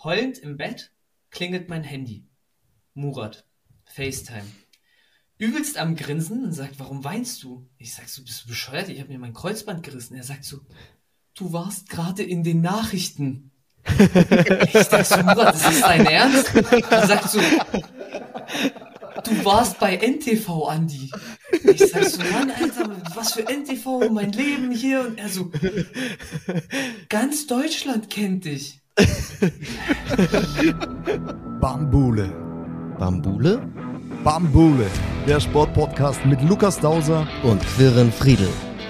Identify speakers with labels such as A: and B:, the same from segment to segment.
A: Heulend im Bett klingelt mein Handy. Murat, FaceTime. Übelst am Grinsen und sagt, warum weinst du? Ich sag so, bist du bescheuert? Ich habe mir mein Kreuzband gerissen. Er sagt so, du warst gerade in den Nachrichten. Ich sag so, Murat, das ist dein Ernst? Er sagt so, du warst bei NTV, Andi. Ich sag so, Mann, Alter, was für NTV, mein Leben hier. Und er so, ganz Deutschland kennt dich.
B: Bambule.
C: Bambule
B: Bambule, der Sportpodcast mit Lukas Dauser
C: und Quirin Friedl.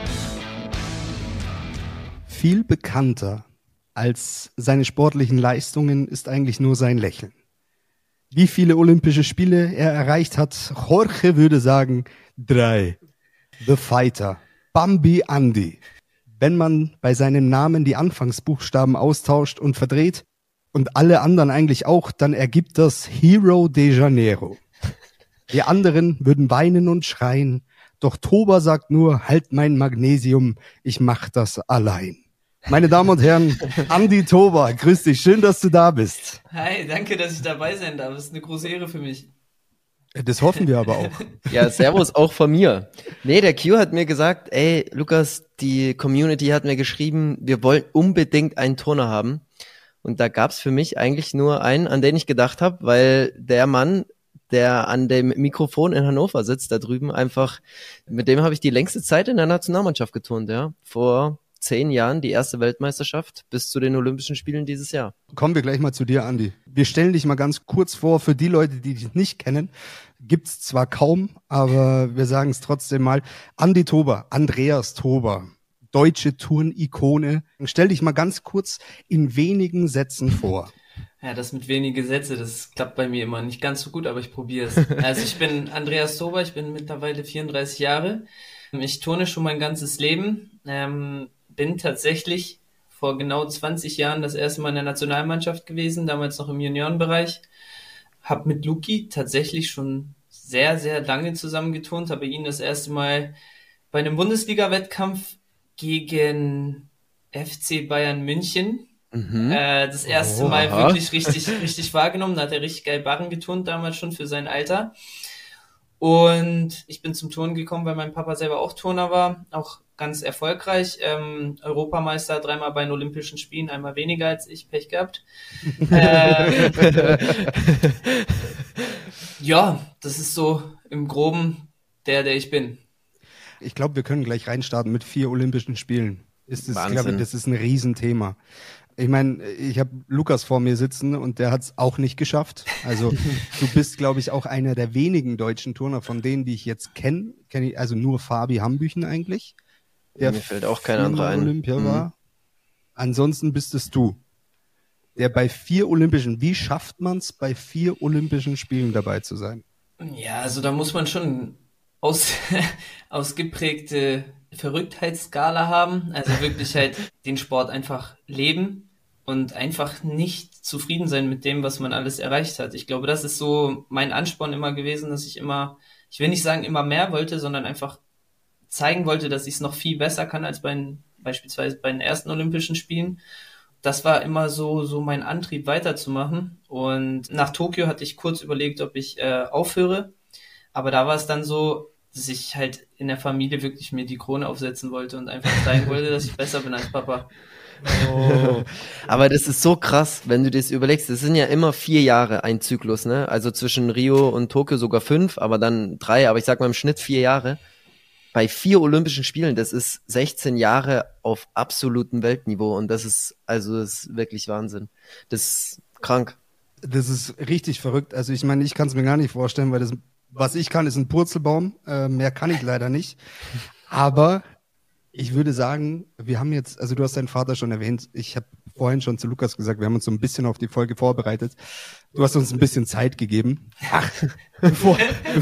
B: Viel bekannter als seine sportlichen Leistungen ist eigentlich nur sein Lächeln. Wie viele Olympische Spiele er erreicht hat, Jorge würde sagen 3. The Fighter, Bambi Andi. Wenn man bei seinem Namen die Anfangsbuchstaben austauscht und verdreht und alle anderen eigentlich auch, dann ergibt das Hero de Janeiro. Die anderen würden weinen und schreien, doch Toba sagt nur, halt mein Magnesium, ich mach das allein. Meine Damen und Herren, Andi Toba, grüß dich, schön, dass du da bist.
A: Hi, danke, dass ich dabei sein darf. Das ist eine große Ehre für mich.
B: Das hoffen wir aber auch.
C: Ja, servus auch von mir. Nee, der Q hat mir gesagt, ey, Lukas, die Community hat mir geschrieben, wir wollen unbedingt einen Turner haben. Und da gab's für mich eigentlich nur einen, an den ich gedacht habe, weil der Mann, der an dem Mikrofon in Hannover sitzt, da drüben einfach, mit dem habe ich die längste Zeit in der Nationalmannschaft geturnt, ja. Vor 10 Jahren die erste Weltmeisterschaft bis zu den Olympischen Spielen dieses Jahr.
B: Kommen wir gleich mal zu dir, Andi. Wir stellen dich mal ganz kurz vor, für die Leute, die dich nicht kennen, gibt's zwar kaum, aber wir sagen es trotzdem mal. Andi Toba, Andreas Toba, deutsche Turn-Ikone. Stell dich mal ganz kurz in wenigen Sätzen vor.
A: Ja, das mit wenige Sätze, das klappt bei mir immer nicht ganz so gut, aber ich probiere es. Also ich bin Andreas Toba, ich bin mittlerweile 34 Jahre. Ich turne schon mein ganzes Leben. Bin tatsächlich vor genau 20 Jahren das erste Mal in der Nationalmannschaft gewesen, damals noch im Juniorenbereich. Hab mit Luki tatsächlich schon sehr, sehr lange zusammengeturnt, habe ihn das erste Mal bei einem Bundesliga-Wettkampf gegen FC Bayern München das erste Mal wirklich richtig wahrgenommen. Da hat er richtig geil Barren geturnt, damals schon für sein Alter. Und ich bin zum Turnen gekommen, weil mein Papa selber auch Turner war, auch ganz erfolgreich. Europameister 3-mal bei den Olympischen Spielen, einmal weniger als ich, Pech gehabt. Ja, das ist so im Groben der ich bin.
B: Ich glaube, wir können gleich reinstarten mit 4 Olympischen Spielen. Ich glaube, das ist ein Riesenthema. Ich meine, ich habe Lukas vor mir sitzen und der hat es auch nicht geschafft. Also du bist, glaube ich, auch einer der wenigen deutschen Turner, von denen, die ich jetzt kenne ich also nur Fabi Hambüchen eigentlich. Der
C: mir fällt auch kein anderer ein.
B: Olympia war. Ansonsten bist es du, der bei 4 Olympischen, wie schafft man es, bei 4 Olympischen Spielen dabei zu sein?
A: Ja, also da muss man schon ausgeprägte Verrücktheitsskala haben, also wirklich halt den Sport einfach leben und einfach nicht zufrieden sein mit dem, was man alles erreicht hat. Ich glaube, das ist so mein Ansporn immer gewesen, dass ich will nicht sagen immer mehr wollte, sondern einfach zeigen wollte, dass ich es noch viel besser kann als beispielsweise bei den ersten Olympischen Spielen. Das war immer so mein Antrieb weiterzumachen, und nach Tokio hatte ich kurz überlegt, ob ich aufhöre, aber da war es dann so, dass ich halt in der Familie wirklich mir die Krone aufsetzen wollte und einfach zeigen wollte, dass ich besser bin als Papa.
C: Oh. Aber das ist so krass, wenn du dir das überlegst. Das sind ja immer 4 Jahre ein Zyklus, ne? Also zwischen Rio und Tokio sogar 5, aber dann 3, aber ich sag mal im Schnitt 4 Jahre. Bei 4 Olympischen Spielen, das ist 16 Jahre auf absolutem Weltniveau, und das ist wirklich Wahnsinn. Das ist krank.
B: Das ist richtig verrückt. Also ich meine, ich kann es mir gar nicht vorstellen, weil was ich kann, ist ein Purzelbaum. Mehr kann ich leider nicht. Aber ich würde sagen, wir haben jetzt, also du hast deinen Vater schon erwähnt. Ich habe vorhin schon zu Lukas gesagt, wir haben uns so ein bisschen auf die Folge vorbereitet. Du hast uns ein bisschen Zeit gegeben. Ach, bevor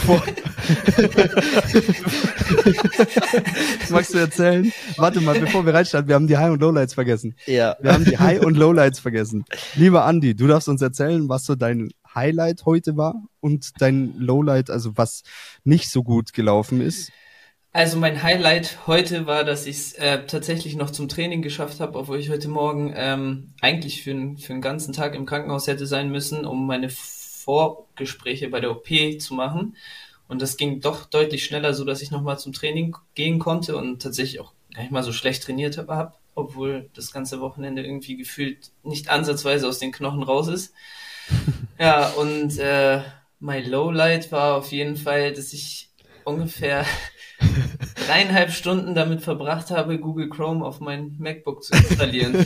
B: magst du erzählen? Warte mal, bevor wir reinstarten, wir haben die High- und Lowlights vergessen.
C: Ja.
B: Wir haben die High- und Lowlights vergessen. Lieber Andi, du darfst uns erzählen, was so dein Highlight heute war und dein Lowlight, also was nicht so gut gelaufen ist.
A: Also mein Highlight heute war, dass ich es tatsächlich noch zum Training geschafft habe, obwohl ich heute Morgen eigentlich für einen ganzen Tag im Krankenhaus hätte sein müssen, um meine Vorgespräche bei der OP zu machen. Und das ging doch deutlich schneller, so dass ich nochmal zum Training gehen konnte und tatsächlich auch gar nicht mal so schlecht trainiert habe, obwohl das ganze Wochenende irgendwie gefühlt nicht ansatzweise aus den Knochen raus ist. Ja, und mein Lowlight war auf jeden Fall, dass ich ungefähr 3,5 Stunden damit verbracht habe, Google Chrome auf mein MacBook zu installieren.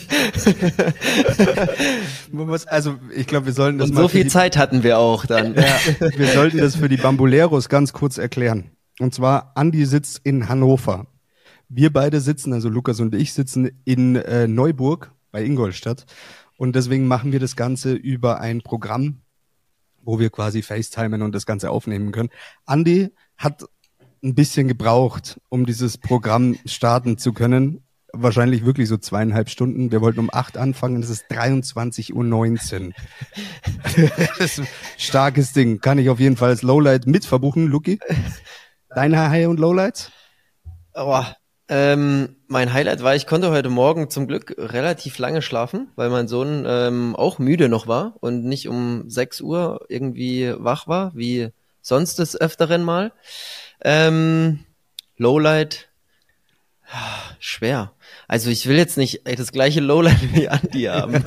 B: Also ich glaube, wir sollten das
C: Und
B: mal
C: so viel Zeit hatten wir auch dann.
B: Ja, wir sollten das für die Bamboleros ganz kurz erklären. Und zwar, Andi sitzt in Hannover. Wir beide sitzen, also Lukas und ich sitzen in Neuburg bei Ingolstadt. Und deswegen machen wir das Ganze über ein Programm, wo wir quasi FaceTimen und das Ganze aufnehmen können. Andi hat ein bisschen gebraucht, um dieses Programm starten zu können. Wahrscheinlich wirklich so 2,5 Stunden. Wir wollten um 8 anfangen, es ist 23:19 Uhr. Das ist ein starkes Ding. Kann ich auf jeden Fall als Lowlight mit verbuchen, Luki? Dein High und Lowlights?
C: Oh, mein Highlight war, ich konnte heute Morgen zum Glück relativ lange schlafen, weil mein Sohn auch müde noch war und nicht um 6 Uhr irgendwie wach war, wie sonst des Öfteren mal. Lowlight, schwer. Also ich will jetzt nicht das gleiche Lowlight wie Andi haben.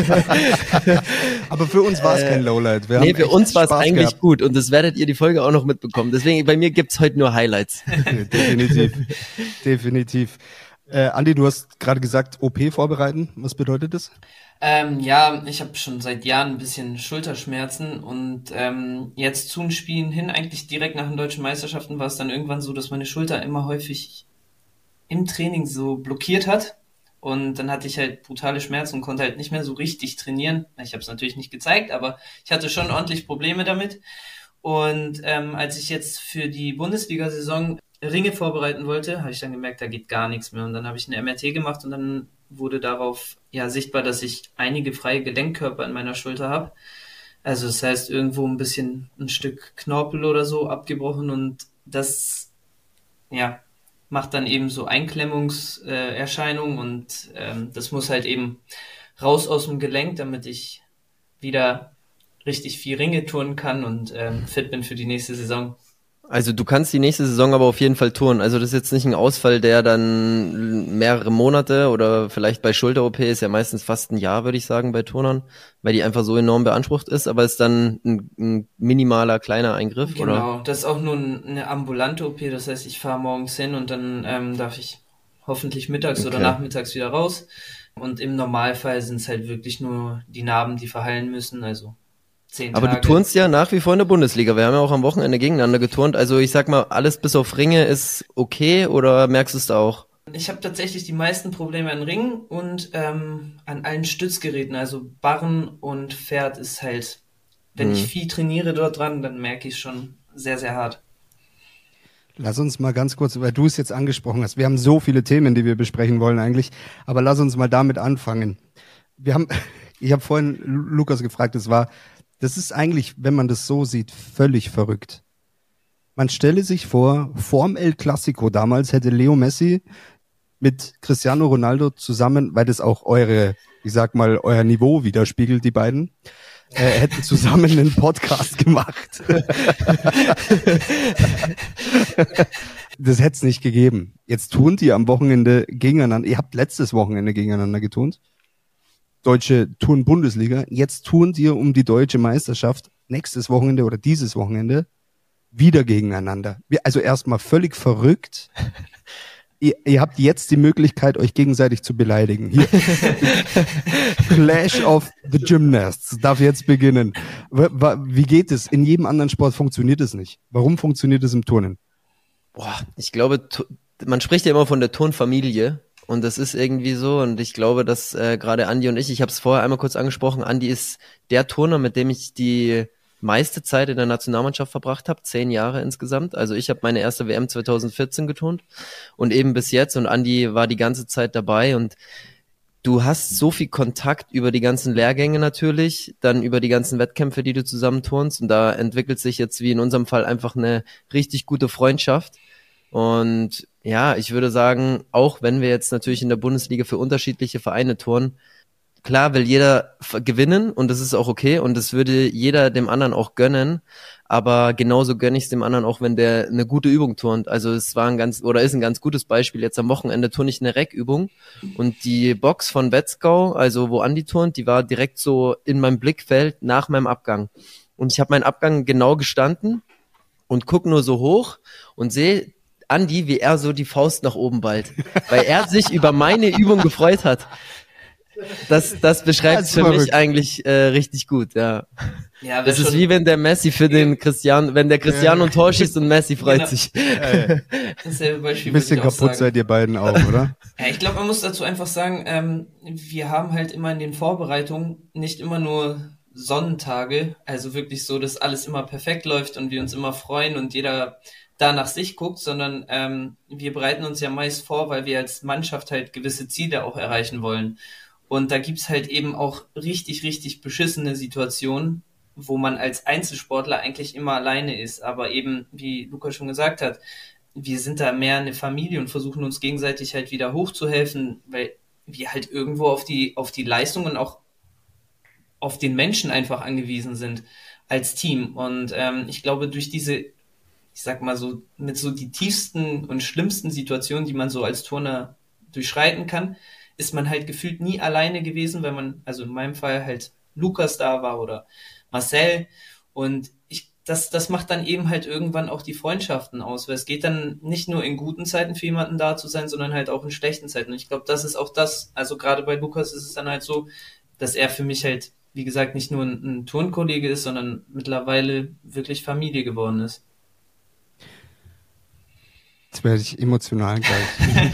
B: Aber für uns war es kein Lowlight. Wir
C: Nee,
B: haben
C: für
B: echt
C: uns war es
B: Spaß
C: eigentlich
B: gehabt.
C: gut und das werdet ihr die Folge auch noch mitbekommen. Deswegen, bei mir gibt's heute nur Highlights.
B: Definitiv. Definitiv. Andi, du hast gerade gesagt, OP vorbereiten. Was bedeutet das?
A: Ja, ich habe schon seit Jahren ein bisschen Schulterschmerzen und jetzt zu den Spielen hin, eigentlich direkt nach den deutschen Meisterschaften, war es dann irgendwann so, dass meine Schulter immer häufig im Training so blockiert hat und dann hatte ich halt brutale Schmerzen und konnte halt nicht mehr so richtig trainieren. Ich habe es natürlich nicht gezeigt, aber ich hatte schon ordentlich Probleme damit. Und als ich jetzt für die Bundesliga-Saison Ringe vorbereiten wollte, habe ich dann gemerkt, da geht gar nichts mehr. Und dann habe ich eine MRT gemacht und dann wurde darauf ja sichtbar, dass ich einige freie Gelenkkörper in meiner Schulter habe. Also das heißt, irgendwo ein Stück Knorpel oder so abgebrochen und das ja macht dann eben so Einklemmungserscheinungen und das muss halt eben raus aus dem Gelenk, damit ich wieder richtig viel Ringe turnen kann und fit bin für die nächste Saison.
C: Also du kannst die nächste Saison aber auf jeden Fall touren. Also das ist jetzt nicht ein Ausfall, der dann mehrere Monate oder vielleicht bei Schulter-OP ist ja meistens fast ein Jahr, würde ich sagen, bei Turnern, weil die einfach so enorm beansprucht ist, aber ist dann ein minimaler, kleiner Eingriff, oder?
A: Genau, das ist auch nur eine ambulante OP, das heißt, ich fahre morgens hin und dann darf ich hoffentlich mittags oder
C: Okay.
A: nachmittags wieder raus. Und im Normalfall sind es halt wirklich nur die Narben, die verheilen müssen, also 10
C: Aber
A: Tage.
C: du turnst ja nach wie vor in der Bundesliga. Wir haben ja auch am Wochenende gegeneinander geturnt. Also ich sag mal, alles bis auf Ringe ist okay oder merkst du es da auch?
A: Ich habe tatsächlich die meisten Probleme an Ringen und an allen Stützgeräten, also Barren und Pferd ist halt, wenn ich viel trainiere dort dran, dann merke ich es schon sehr, sehr hart.
B: Lass uns mal ganz kurz, weil du es jetzt angesprochen hast. Wir haben so viele Themen, die wir besprechen wollen eigentlich, aber lass uns mal damit anfangen. Ich habe vorhin Lukas gefragt, das ist eigentlich, wenn man das so sieht, völlig verrückt. Man stelle sich vor, vorm El Clasico damals hätte Leo Messi mit Cristiano Ronaldo zusammen, weil das auch euer Niveau widerspiegelt, die beiden, hätten zusammen einen Podcast gemacht. Das hätte es nicht gegeben. Jetzt turnt ihr am Wochenende gegeneinander. Ihr habt letztes Wochenende gegeneinander geturnt. Deutsche Turn-Bundesliga. Jetzt turnt ihr um die deutsche Meisterschaft nächstes Wochenende oder dieses Wochenende wieder gegeneinander. Also erstmal völlig verrückt. Ihr habt jetzt die Möglichkeit, euch gegenseitig zu beleidigen. Hier. Clash of the Gymnasts darf jetzt beginnen. Wie geht es? In jedem anderen Sport funktioniert es nicht. Warum funktioniert es im Turnen?
C: Boah, ich glaube, man spricht ja immer von der Turnfamilie und das ist irgendwie so und ich glaube, dass gerade Andi und ich habe es vorher einmal kurz angesprochen, Andi ist der Turner, mit dem ich die meiste Zeit in der Nationalmannschaft verbracht habe, 10 Jahre insgesamt. Also ich habe meine erste WM 2014 geturnt und eben bis jetzt und Andi war die ganze Zeit dabei und du hast so viel Kontakt über die ganzen Lehrgänge natürlich, dann über die ganzen Wettkämpfe, die du zusammen turnst und da entwickelt sich jetzt wie in unserem Fall einfach eine richtig gute Freundschaft Und ja, ich würde sagen, auch wenn wir jetzt natürlich in der Bundesliga für unterschiedliche Vereine turnen, klar will jeder gewinnen und das ist auch okay und das würde jeder dem anderen auch gönnen, aber genauso gönne ich es dem anderen auch, wenn der eine gute Übung turnt. Also es war ist ein ganz gutes Beispiel. Jetzt am Wochenende turne ich eine Reckübung und die Box von Wetzgau, also wo Andi turnt, die war direkt so in meinem Blickfeld nach meinem Abgang. Und ich habe meinen Abgang genau gestanden und guck nur so hoch und sehe Andi, wie er so die Faust nach oben ballt, weil er sich über meine Übung gefreut hat. Das beschreibt es für mich eigentlich richtig gut, ja. Ja, das ist wie wenn der Messi für den Cristiano, wenn der Cristiano ein Tor schießt und Messi freut sich.
A: Dasselbe Beispiel.
B: Ein bisschen kaputt seid ihr beiden auch, oder?
A: Ja, ich glaube, man muss dazu einfach sagen, wir haben halt immer in den Vorbereitungen nicht immer nur Sonnentage, also wirklich so, dass alles immer perfekt läuft und wir uns immer freuen und jeder da nach sich guckt, sondern wir bereiten uns ja meist vor, weil wir als Mannschaft halt gewisse Ziele auch erreichen wollen. Und da gibt's halt eben auch richtig, richtig beschissene Situationen, wo man als Einzelsportler eigentlich immer alleine ist. Aber eben, wie Luca schon gesagt hat, wir sind da mehr eine Familie und versuchen uns gegenseitig halt wieder hochzuhelfen, weil wir halt irgendwo auf die Leistung und auch auf den Menschen einfach angewiesen sind als Team. Und ich glaube, durch diese, ich sag mal so, mit so die tiefsten und schlimmsten Situationen, die man so als Turner durchschreiten kann, ist man halt gefühlt nie alleine gewesen, weil man, also in meinem Fall halt Lukas da war oder Marcel und das macht dann eben halt irgendwann auch die Freundschaften aus, weil es geht dann nicht nur in guten Zeiten für jemanden da zu sein, sondern halt auch in schlechten Zeiten und ich glaube, das ist auch das, also gerade bei Lukas ist es dann halt so, dass er für mich halt, wie gesagt, nicht nur ein Turnkollege ist, sondern mittlerweile wirklich Familie geworden ist.
B: Jetzt werde ich emotional gleich.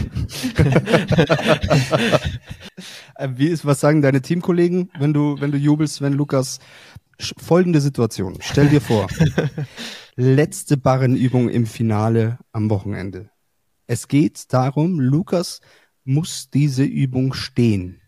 B: Was sagen deine Teamkollegen, wenn du jubelst, wenn Lukas, folgende Situation, stell dir vor, letzte Barrenübung im Finale am Wochenende. Es geht darum, Lukas muss diese Übung stehen.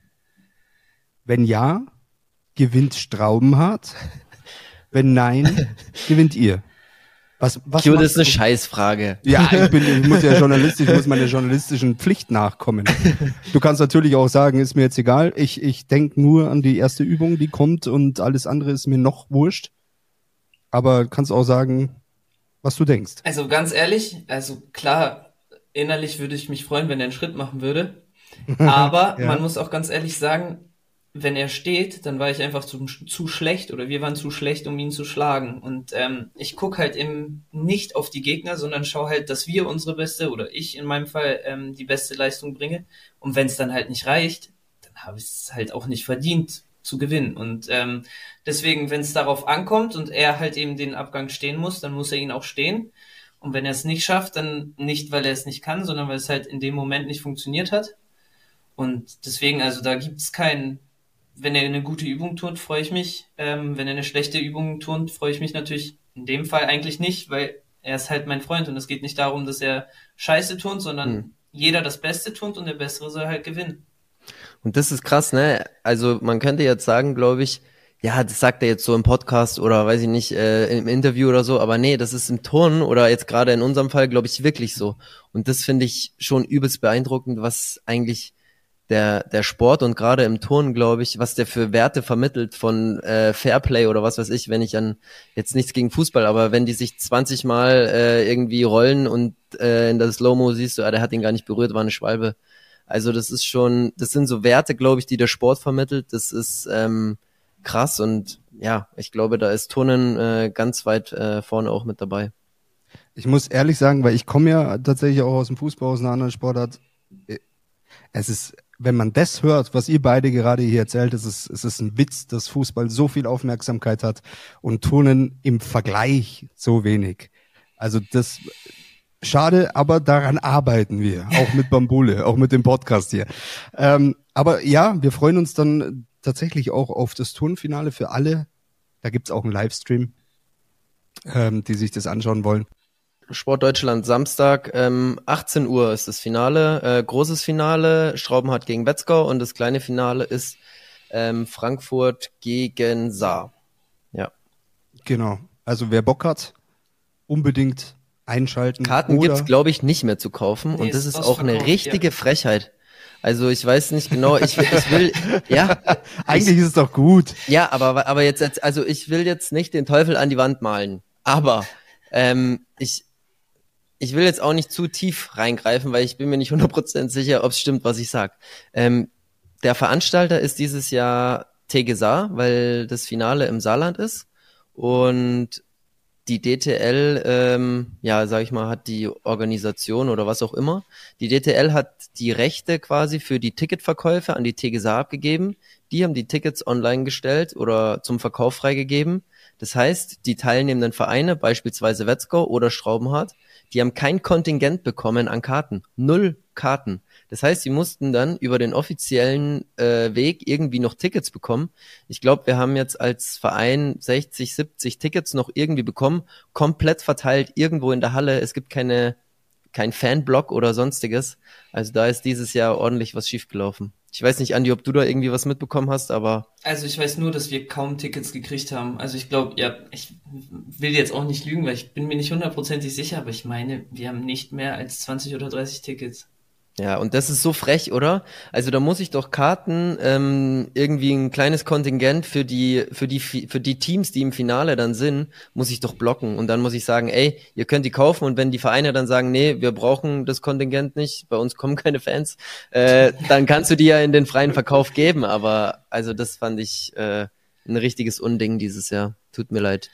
B: Wenn ja, gewinnt Straubenhardt. Wenn nein, gewinnt ihr. Was
C: Q, das ist eine Scheißfrage.
B: Ja, ich muss meiner journalistischen Pflicht nachkommen. Du kannst natürlich auch sagen, ist mir jetzt egal, ich denke nur an die erste Übung, die kommt und alles andere ist mir noch wurscht. Aber kannst auch sagen, was du denkst.
A: Also ganz ehrlich, also klar, innerlich würde ich mich freuen, wenn er einen Schritt machen würde. Aber ja. Man muss auch ganz ehrlich sagen, wenn er steht, dann war ich einfach zu schlecht oder wir waren zu schlecht, um ihn zu schlagen. Und ich gucke halt eben nicht auf die Gegner, sondern schaue halt, dass wir unsere beste oder ich in meinem Fall die beste Leistung bringe. Und wenn es dann halt nicht reicht, dann habe ich es halt auch nicht verdient zu gewinnen. Und deswegen, wenn es darauf ankommt und er halt eben den Abgang stehen muss, dann muss er ihn auch stehen. Und wenn er es nicht schafft, dann nicht, weil er es nicht kann, sondern weil es halt in dem Moment nicht funktioniert hat. Und deswegen, also da gibt es keinen. Wenn er eine gute Übung tut, freue ich mich. Wenn er eine schlechte Übung tut, freue ich mich natürlich in dem Fall eigentlich nicht, weil er ist halt mein Freund und es geht nicht darum, dass er Scheiße tut, sondern jeder das Beste tut und der Bessere soll halt gewinnen.
C: Und das ist krass, ne? Also man könnte jetzt sagen, glaube ich, ja, das sagt er jetzt so im Podcast oder weiß ich nicht, im Interview oder so, aber nee, das ist im Turnen oder jetzt gerade in unserem Fall, glaube ich, wirklich so. Und das finde ich schon übelst beeindruckend, was eigentlich der Sport und gerade im Turnen, glaube ich, was der für Werte vermittelt von Fairplay oder was weiß ich, wenn ich an, jetzt nichts gegen Fußball, aber wenn die sich 20 Mal irgendwie rollen und in der Slow-Mo siehst du, der hat ihn gar nicht berührt, war eine Schwalbe. Also das ist schon, das sind so Werte, glaube ich, die der Sport vermittelt. Das ist krass und ja, ich glaube, da ist Turnen ganz weit vorne auch mit dabei.
B: Ich muss ehrlich sagen, weil ich komme ja tatsächlich auch aus dem Fußball, aus einer anderen Sportart. Es ist, wenn man das hört, was ihr beide gerade hier erzählt, es ist ein Witz, dass Fußball so viel Aufmerksamkeit hat und Turnen im Vergleich so wenig. Also das, schade, aber daran arbeiten wir, auch mit Bambule, auch mit dem Podcast hier. Aber ja, wir freuen uns dann tatsächlich auch auf das Turnfinale für alle. Da gibt's auch einen Livestream, die sich das anschauen wollen.
C: Sport Deutschland, Samstag, 18 Uhr ist das Finale, großes Finale, Straubenhardt gegen Wetzgau und das kleine Finale ist Frankfurt gegen Saar. Ja.
B: Genau, also wer Bock hat, unbedingt einschalten.
C: Karten
B: oder
C: gibt's, glaube ich, nicht mehr zu kaufen
A: Nee,
C: und das
A: ist
C: ist auch eine
A: ausverkauft,
C: richtige
A: ja.
C: Frechheit. Also ich weiß nicht genau, ich will, ja,
B: eigentlich ist es doch gut.
C: ja, aber jetzt, also ich will jetzt nicht den Teufel an die Wand malen, aber ich will jetzt auch nicht zu tief reingreifen, weil ich bin mir nicht 100% sicher, ob es stimmt, was ich sag. Der Veranstalter ist dieses Jahr TG Saar, weil das Finale im Saarland ist und die DTL, ja, sag ich mal, hat die Organisation oder was auch immer. Die DTL hat die Rechte quasi für die Ticketverkäufe an die TG Saar abgegeben. Die haben die Tickets online gestellt oder zum Verkauf freigegeben. Das heißt, die teilnehmenden Vereine, beispielsweise Wetzgau oder Straubenhardt, die haben kein Kontingent bekommen an Karten. 0 Karten. Das heißt, sie mussten dann über den offiziellen Weg irgendwie noch Tickets bekommen. Ich glaube, wir haben jetzt als Verein 60, 70 Tickets noch irgendwie bekommen, komplett verteilt irgendwo in der Halle. Es gibt kein Fanblock oder sonstiges. Also da ist dieses Jahr ordentlich was schiefgelaufen. Ich weiß nicht, Andi, ob du da irgendwie was mitbekommen hast, aber
A: Also ich weiß nur, dass wir kaum Tickets gekriegt haben. Also ich glaube, ja, ich will jetzt auch nicht lügen, weil ich bin mir nicht hundertprozentig sicher, aber ich meine, wir haben nicht mehr als 20 oder 30 Tickets.
C: ja, und das ist so frech, oder? Also da muss ich doch Karten, irgendwie ein kleines Kontingent für die Teams, die im Finale dann sind, muss ich doch blocken. Und dann muss ich sagen, ey, ihr könnt die kaufen und wenn die Vereine dann sagen, nee, wir brauchen das Kontingent nicht, bei uns kommen keine Fans, dann kannst du die ja in den freien Verkauf geben. Aber also das fand ich ein richtiges Unding dieses Jahr. Tut mir leid.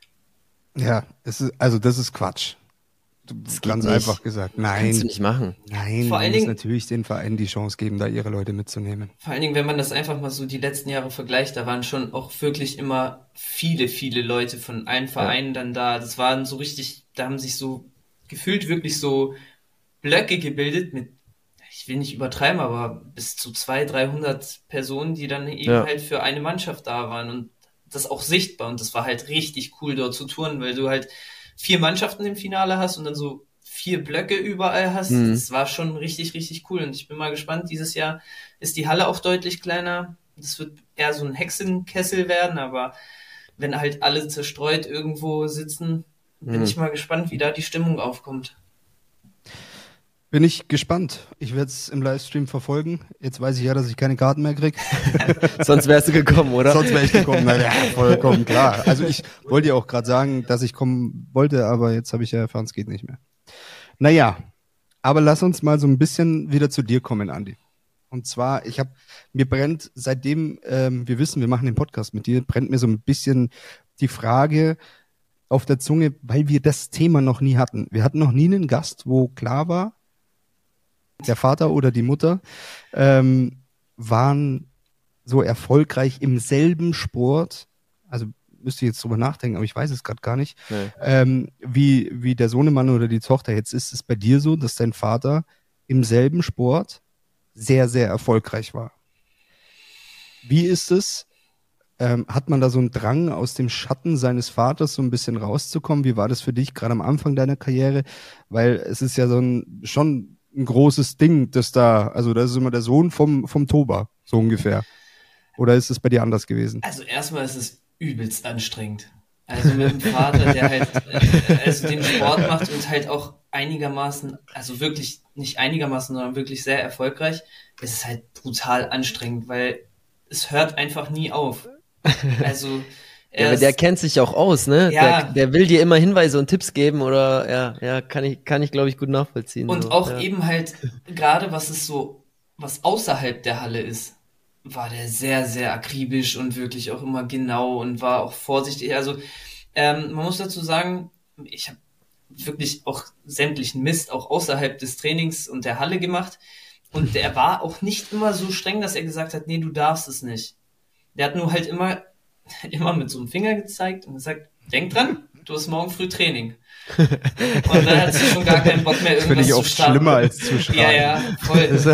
B: Ja, das ist Quatsch.
C: Das geht
B: Ganz
C: nicht.
B: einfach gesagt.
C: Kannst du
B: Nein,
C: nicht machen.
B: nein,
A: Vor
B: man
A: allen
B: muss
A: Dingen-
B: natürlich den Vereinen die Chance geben, da ihre Leute mitzunehmen.
A: Vor allen Dingen, wenn man das einfach mal so die letzten Jahre vergleicht, da waren schon auch wirklich immer viele, viele Leute von allen Vereinen dann da. Das waren so richtig, da haben sich so gefühlt wirklich so Blöcke gebildet mit, ich will nicht übertreiben, aber bis zu 200, 300 Personen, die dann eben
C: Ja.
A: halt für eine Mannschaft da waren und das auch sichtbar und das war halt richtig cool dort zu touren, weil du halt 4 Mannschaften im Finale hast und dann so 4 Blöcke überall hast.
C: Mhm.
A: Das war schon richtig, richtig cool und ich bin mal gespannt. Dieses Jahr ist die Halle auch deutlich kleiner. Das wird eher so ein Hexenkessel werden, aber wenn halt alle zerstreut irgendwo sitzen, bin ich mal gespannt, wie da die Stimmung aufkommt.
B: Bin ich gespannt. Ich werde es im Livestream verfolgen. Jetzt weiß ich ja, dass ich keine Karten mehr kriege.
C: Sonst wärst du gekommen, oder?
B: Sonst wäre ich gekommen. Na ja, vollkommen klar. Also ich wollte ja auch gerade sagen, dass ich kommen wollte, aber jetzt habe ich ja erfahren, es geht nicht mehr. Naja, aber lass uns mal so ein bisschen wieder zu dir kommen, Andi. Und zwar, mir brennt, seitdem wir wissen, wir machen den Podcast mit dir, brennt mir so ein bisschen die Frage auf der Zunge, weil wir das Thema noch nie hatten. Wir hatten noch nie einen Gast, wo klar war, der Vater oder die Mutter waren so erfolgreich im selben Sport, also müsste ich jetzt drüber nachdenken, aber ich weiß es gerade gar nicht,
C: Nee.
B: wie der Sohnemann oder die Tochter. Jetzt ist es bei dir so, dass dein Vater im selben Sport sehr, sehr erfolgreich war. Wie ist es? Hat man da so einen Drang, aus dem Schatten seines Vaters so ein bisschen rauszukommen? Wie war das für dich gerade am Anfang deiner Karriere? Weil es ist ja schon ein großes Ding, das ist immer der Sohn vom Toba, so ungefähr. Oder ist es bei dir anders gewesen?
A: Also erstmal ist es übelst anstrengend. Also mit dem Vater, der halt also den Sport macht und halt auch einigermaßen, also wirklich nicht einigermaßen, sondern wirklich sehr erfolgreich, ist es halt brutal anstrengend, weil es hört einfach nie auf. Also
C: Ja, aber der kennt sich auch aus, ne?
A: Ja.
C: Der will dir immer Hinweise und Tipps geben oder ja, kann ich glaube ich gut nachvollziehen.
A: und
C: so.
A: auch
C: Ja.
A: eben halt gerade was außerhalb der Halle ist, war der sehr, sehr akribisch und wirklich auch immer genau und war auch vorsichtig. Also man muss dazu sagen, ich habe wirklich auch sämtlichen Mist auch außerhalb des Trainings und der Halle gemacht und der war auch nicht immer so streng, dass er gesagt hat, nee, du darfst es nicht. Der hat nur halt immer mit so einem Finger gezeigt und gesagt, denk dran, du hast morgen früh Training. Und dann hat sie schon gar keinen Bock mehr,
B: Das finde
A: irgendwas
B: ich
A: zu
B: oft
A: starten.
B: schlimmer als zu schreien.
A: Ja, ja, voll.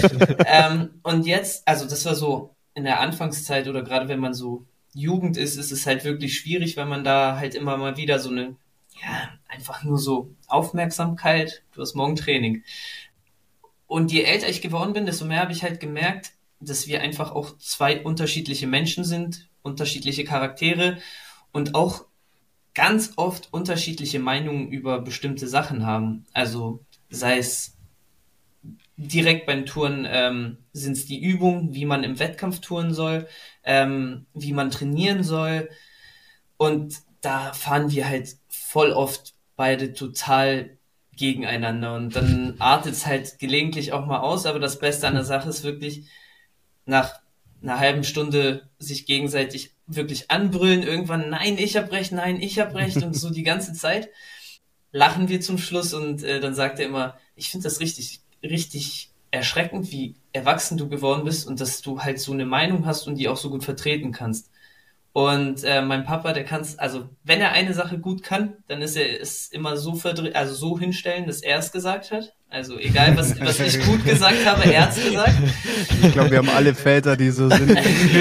A: Und jetzt, also das war so in der Anfangszeit oder gerade wenn man so Jugend ist es halt wirklich schwierig, weil man da halt immer mal wieder so eine, ja, einfach nur so Aufmerksamkeit, du hast morgen Training. Und je älter ich geworden bin, desto mehr habe ich halt gemerkt, dass wir einfach auch 2 unterschiedliche Menschen sind, unterschiedliche Charaktere und auch ganz oft unterschiedliche Meinungen über bestimmte Sachen haben. Also sei es direkt beim Touren, sind es die Übungen, wie man im Wettkampf touren soll, wie man trainieren soll. Und da fahren wir halt voll oft beide total gegeneinander. Und dann artet es halt gelegentlich auch mal aus. Aber das Beste an der Sache ist wirklich, nach einer halben Stunde sich gegenseitig wirklich anbrüllen. Irgendwann, nein, ich hab recht, nein, ich hab recht. Und so die ganze Zeit lachen wir zum Schluss. Und dann sagt er immer, ich finde das richtig, richtig erschreckend, wie erwachsen du geworden bist und dass du halt so eine Meinung hast und die auch so gut vertreten kannst. Und mein Papa, der kann's, also wenn er eine Sache gut kann, dann ist er es immer so also so hinstellen, dass er es gesagt hat. Also egal, was ich gut gesagt habe, er hat's gesagt.
B: Ich glaube, wir haben alle Väter, die so sind.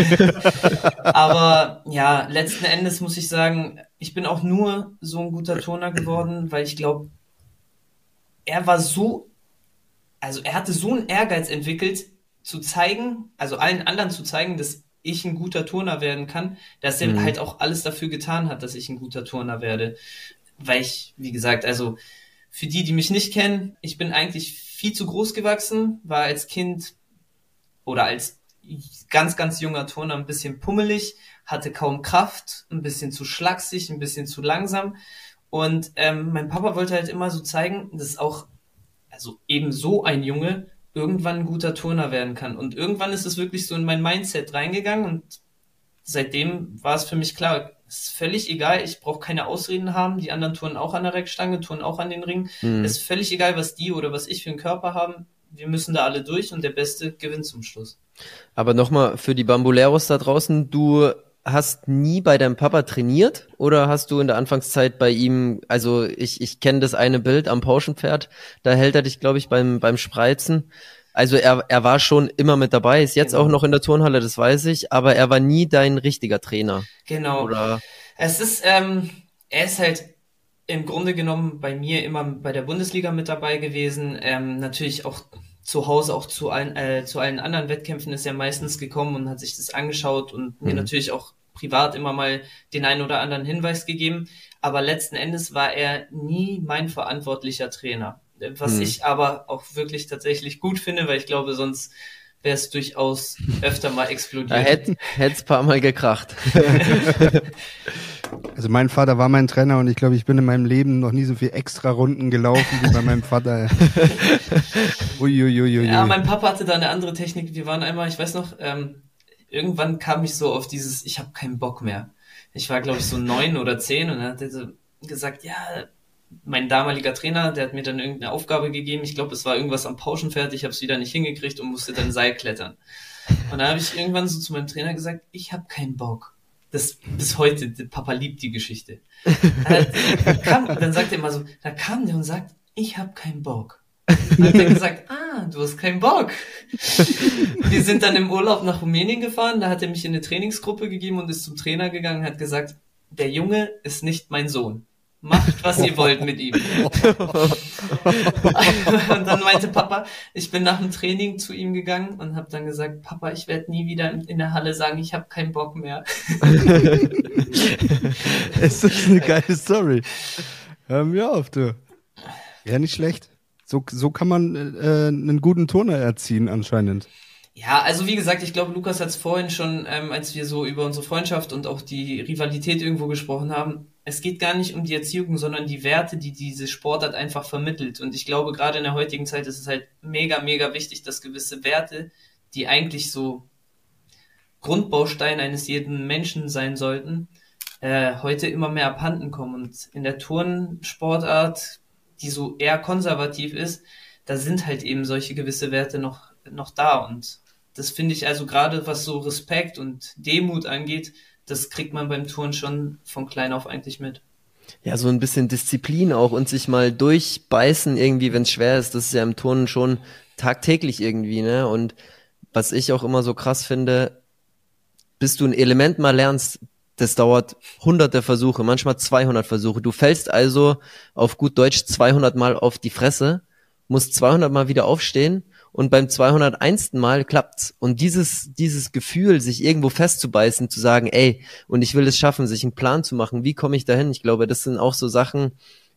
A: Aber ja, letzten Endes muss ich sagen, ich bin auch nur so ein guter Turner geworden, weil ich glaube, er hatte so einen Ehrgeiz entwickelt, zu zeigen, also allen anderen zu zeigen, dass ich ein guter Turner werden kann, dass er halt auch alles dafür getan hat, dass ich ein guter Turner werde. Weil ich, wie gesagt, also für die mich nicht kennen, ich bin eigentlich viel zu groß gewachsen, war als Kind oder als ganz, ganz junger Turner ein bisschen pummelig, hatte kaum Kraft, ein bisschen zu schlaksig, ein bisschen zu langsam. Und mein Papa wollte halt immer so zeigen, dass auch, also eben so ein Junge irgendwann ein guter Turner werden kann. Und irgendwann ist es wirklich so in mein Mindset reingegangen und seitdem war es für mich klar, es ist völlig egal, ich brauche keine Ausreden haben, die anderen turnen auch an der Reckstange, turnen auch an den Ring. Es ist völlig egal, was die oder was ich für einen Körper haben, wir müssen da alle durch und der Beste gewinnt zum Schluss.
C: Aber nochmal für die Bamboleros da draußen, du hast nie bei deinem Papa trainiert oder hast du in der Anfangszeit bei ihm, also ich kenne das eine Bild am Pauschenpferd, da hält er dich, glaube ich, beim Spreizen. Also er war schon immer mit dabei, ist jetzt auch noch in der Turnhalle, das weiß ich, aber er war nie dein richtiger Trainer.
A: Genau.
C: Oder?
A: Es ist, er ist halt im Grunde genommen bei mir immer bei der Bundesliga mit dabei gewesen, natürlich auch zu Hause, auch zu allen anderen Wettkämpfen ist er meistens gekommen und hat sich das angeschaut und mir natürlich auch privat immer mal den einen oder anderen Hinweis gegeben. Aber letzten Endes war er nie mein verantwortlicher Trainer. Was ich aber auch wirklich tatsächlich gut finde, weil ich glaube, sonst wäre es durchaus öfter mal explodiert.
C: Da hätte es paar Mal gekracht.
B: Also mein Vater war mein Trainer und ich glaube, ich bin in meinem Leben noch nie so viel extra Runden gelaufen wie bei meinem Vater. Uiuiuiui.
A: Ja, mein Papa hatte da eine andere Technik. Wir waren einmal, ich weiß noch, irgendwann kam ich so auf dieses, ich habe keinen Bock mehr. Ich war, glaube ich, so 9 oder 10 und dann hat er so gesagt, ja, mein damaliger Trainer, der hat mir dann irgendeine Aufgabe gegeben. Ich glaube, es war irgendwas am Pauschenpferd. Ich habe es wieder nicht hingekriegt und musste dann Seil klettern. Und dann habe ich irgendwann so zu meinem Trainer gesagt, ich habe keinen Bock. Das bis heute, der Papa liebt die Geschichte. Dann sagt er immer so, da kam der und sagt, ich habe keinen Bock. Dann hat er gesagt, du hast keinen Bock. Wir sind dann im Urlaub nach Rumänien gefahren, da hat er mich in eine Trainingsgruppe gegeben und ist zum Trainer gegangen und hat gesagt, der Junge ist nicht mein Sohn. Macht, was ihr wollt mit ihm. Und dann meinte Papa, ich bin nach dem Training zu ihm gegangen und habe dann gesagt, Papa, ich werde nie wieder in der Halle sagen, ich habe keinen Bock mehr.
B: Es ist eine geile Story. Hör mir auf, du. Ja, nicht schlecht. So kann man einen guten Turner erziehen anscheinend.
A: Ja, also wie gesagt, ich glaube, Lukas hat es vorhin schon, als wir so über unsere Freundschaft und auch die Rivalität irgendwo gesprochen haben, es geht gar nicht um die Erziehung, sondern die Werte, die diese Sportart einfach vermittelt. Und ich glaube, gerade in der heutigen Zeit ist es halt mega, mega wichtig, dass gewisse Werte, die eigentlich so Grundbaustein eines jeden Menschen sein sollten, heute immer mehr abhanden kommen. Und in der Turnsportart, die so eher konservativ ist, da sind halt eben solche gewisse Werte noch da. Und das finde ich also gerade, was so Respekt und Demut angeht, das kriegt man beim Turnen schon von klein auf eigentlich mit.
C: Ja, so ein bisschen Disziplin auch und sich mal durchbeißen irgendwie, wenn es schwer ist. Das ist ja im Turnen schon tagtäglich irgendwie, ne? Und was ich auch immer so krass finde, bis du ein Element mal lernst, das dauert hunderte Versuche, manchmal 200 Versuche. Du fällst also auf gut Deutsch 200 Mal auf die Fresse, musst 200 Mal wieder aufstehen und beim 201. Mal klappt's. Und dieses Gefühl, sich irgendwo festzubeißen, zu sagen, ey, und ich will es schaffen, sich einen Plan zu machen, wie komme ich dahin? Ich glaube, das sind auch so Sachen,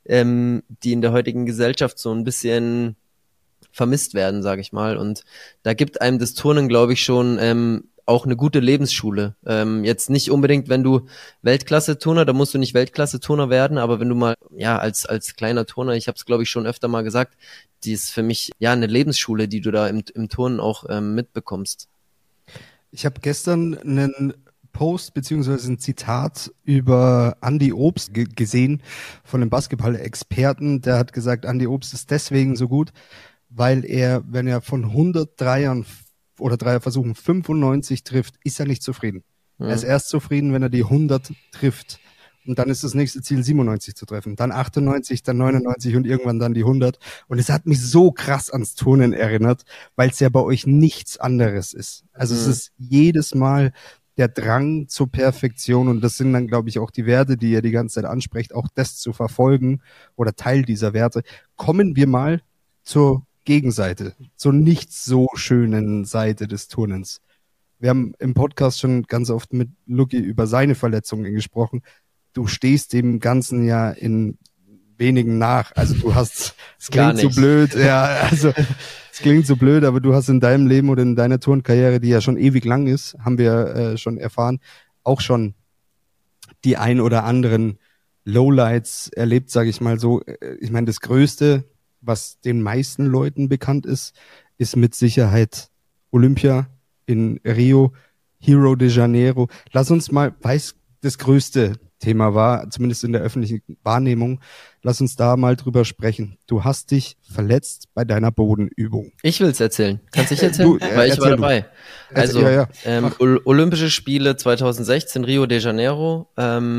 C: die in der heutigen Gesellschaft so ein bisschen vermisst werden, sage ich mal. Und da gibt einem das Turnen, glaube ich, schon auch eine gute Lebensschule. Jetzt nicht unbedingt, wenn du Weltklasse-Turner, da musst du nicht Weltklasse-Turner werden, aber wenn du mal, ja, als kleiner Turner, ich habe es, glaube ich, schon öfter mal gesagt, die ist für mich ja eine Lebensschule, die du da im Turnen auch mitbekommst.
B: Ich habe gestern einen Post beziehungsweise ein Zitat über Andy Obst gesehen von einem Basketball-Experten. Der hat gesagt, Andy Obst ist deswegen so gut, weil er, wenn er von 100 Dreiern oder Dreierversuchen 95 trifft, ist er nicht zufrieden. Er ist erst zufrieden, wenn er die 100 trifft. Und dann ist das nächste Ziel 97 zu treffen. Dann 98, dann 99 und irgendwann dann die 100. Und es hat mich so krass ans Turnen erinnert, weil es ja bei euch nichts anderes ist. Also es ist jedes Mal der Drang zur Perfektion. Und das sind dann, glaube ich, auch die Werte, die ihr die ganze Zeit ansprecht, auch das zu verfolgen oder Teil dieser Werte. Kommen wir mal zur Gegenseite, zur nicht so schönen Seite des Turnens. Wir haben im Podcast schon ganz oft mit Luki über seine Verletzungen gesprochen. Du stehst dem Ganzen ja in wenigen nach. Also du hast, es klingt so blöd, ja, also es klingt so blöd, aber du hast in deinem Leben oder in deiner Turnkarriere, die ja schon ewig lang ist, haben wir schon erfahren, auch schon die ein oder anderen Lowlights erlebt, sage ich mal so. Ich meine, das Größte, was den meisten Leuten bekannt ist, ist mit Sicherheit Olympia in Rio, Rio de Janeiro. Lass uns mal, weil es das größte Thema war, zumindest in der öffentlichen Wahrnehmung, lass uns da mal drüber sprechen. Du hast dich verletzt bei deiner Bodenübung.
C: Ich will's erzählen. Kannst du erzählen? Weil ich war dabei. Also, Olympische Spiele 2016, Rio de Janeiro.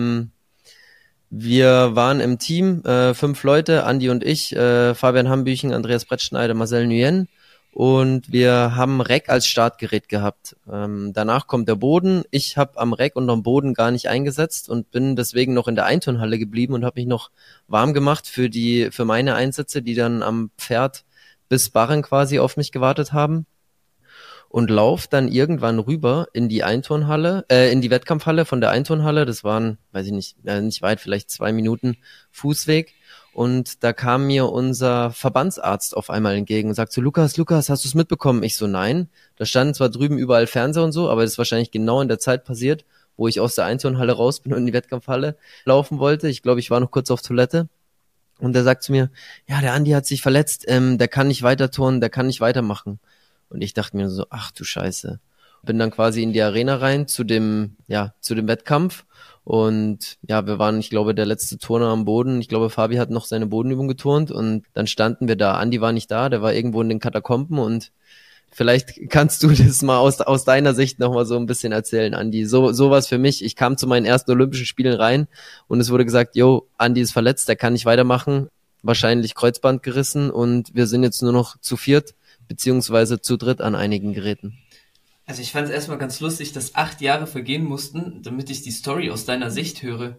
C: Wir waren im Team, 5 Leute, Andi und ich, Fabian Hambüchen, Andreas Brettschneider, Marcel Nguyen, und wir haben Reck als Startgerät gehabt. Danach kommt der Boden. Ich habe am Reck und am Boden gar nicht eingesetzt und bin deswegen noch in der Einturnhalle geblieben und habe mich noch warm gemacht für meine Einsätze, die dann am Pferd bis Barren quasi auf mich gewartet haben. Und lauf dann irgendwann rüber in die Einturnhalle, in die Wettkampfhalle von der Einturnhalle. Das waren, weiß ich nicht, nicht weit, vielleicht 2 Minuten Fußweg. Und da kam mir unser Verbandsarzt auf einmal entgegen und sagt so, Lukas, hast du es mitbekommen? Ich so, nein. Da standen zwar drüben überall Fernseher und so, aber das ist wahrscheinlich genau in der Zeit passiert, wo ich aus der Einturnhalle raus bin und in die Wettkampfhalle laufen wollte. Ich glaube, ich war noch kurz auf Toilette. Und der sagt zu mir, ja, der Andi hat sich verletzt, der kann nicht weiter turnen, der kann nicht weitermachen. Und ich dachte mir so, ach du Scheiße. Bin dann quasi in die Arena rein zu dem Wettkampf. Und ja, wir waren, ich glaube, der letzte Turner am Boden. Ich glaube, Fabi hat noch seine Bodenübung geturnt und dann standen wir da. Andi war nicht da, der war irgendwo in den Katakomben und vielleicht kannst du das mal aus deiner Sicht nochmal so ein bisschen erzählen, Andi. So was für mich. Ich kam zu meinen ersten Olympischen Spielen rein und es wurde gesagt, yo, Andi ist verletzt, der kann nicht weitermachen. Wahrscheinlich Kreuzband gerissen und wir sind jetzt nur noch zu 4 beziehungsweise zu 3 an einigen Geräten.
A: Also ich fand es erstmal ganz lustig, dass 8 Jahre vergehen mussten, damit ich die Story aus deiner Sicht höre.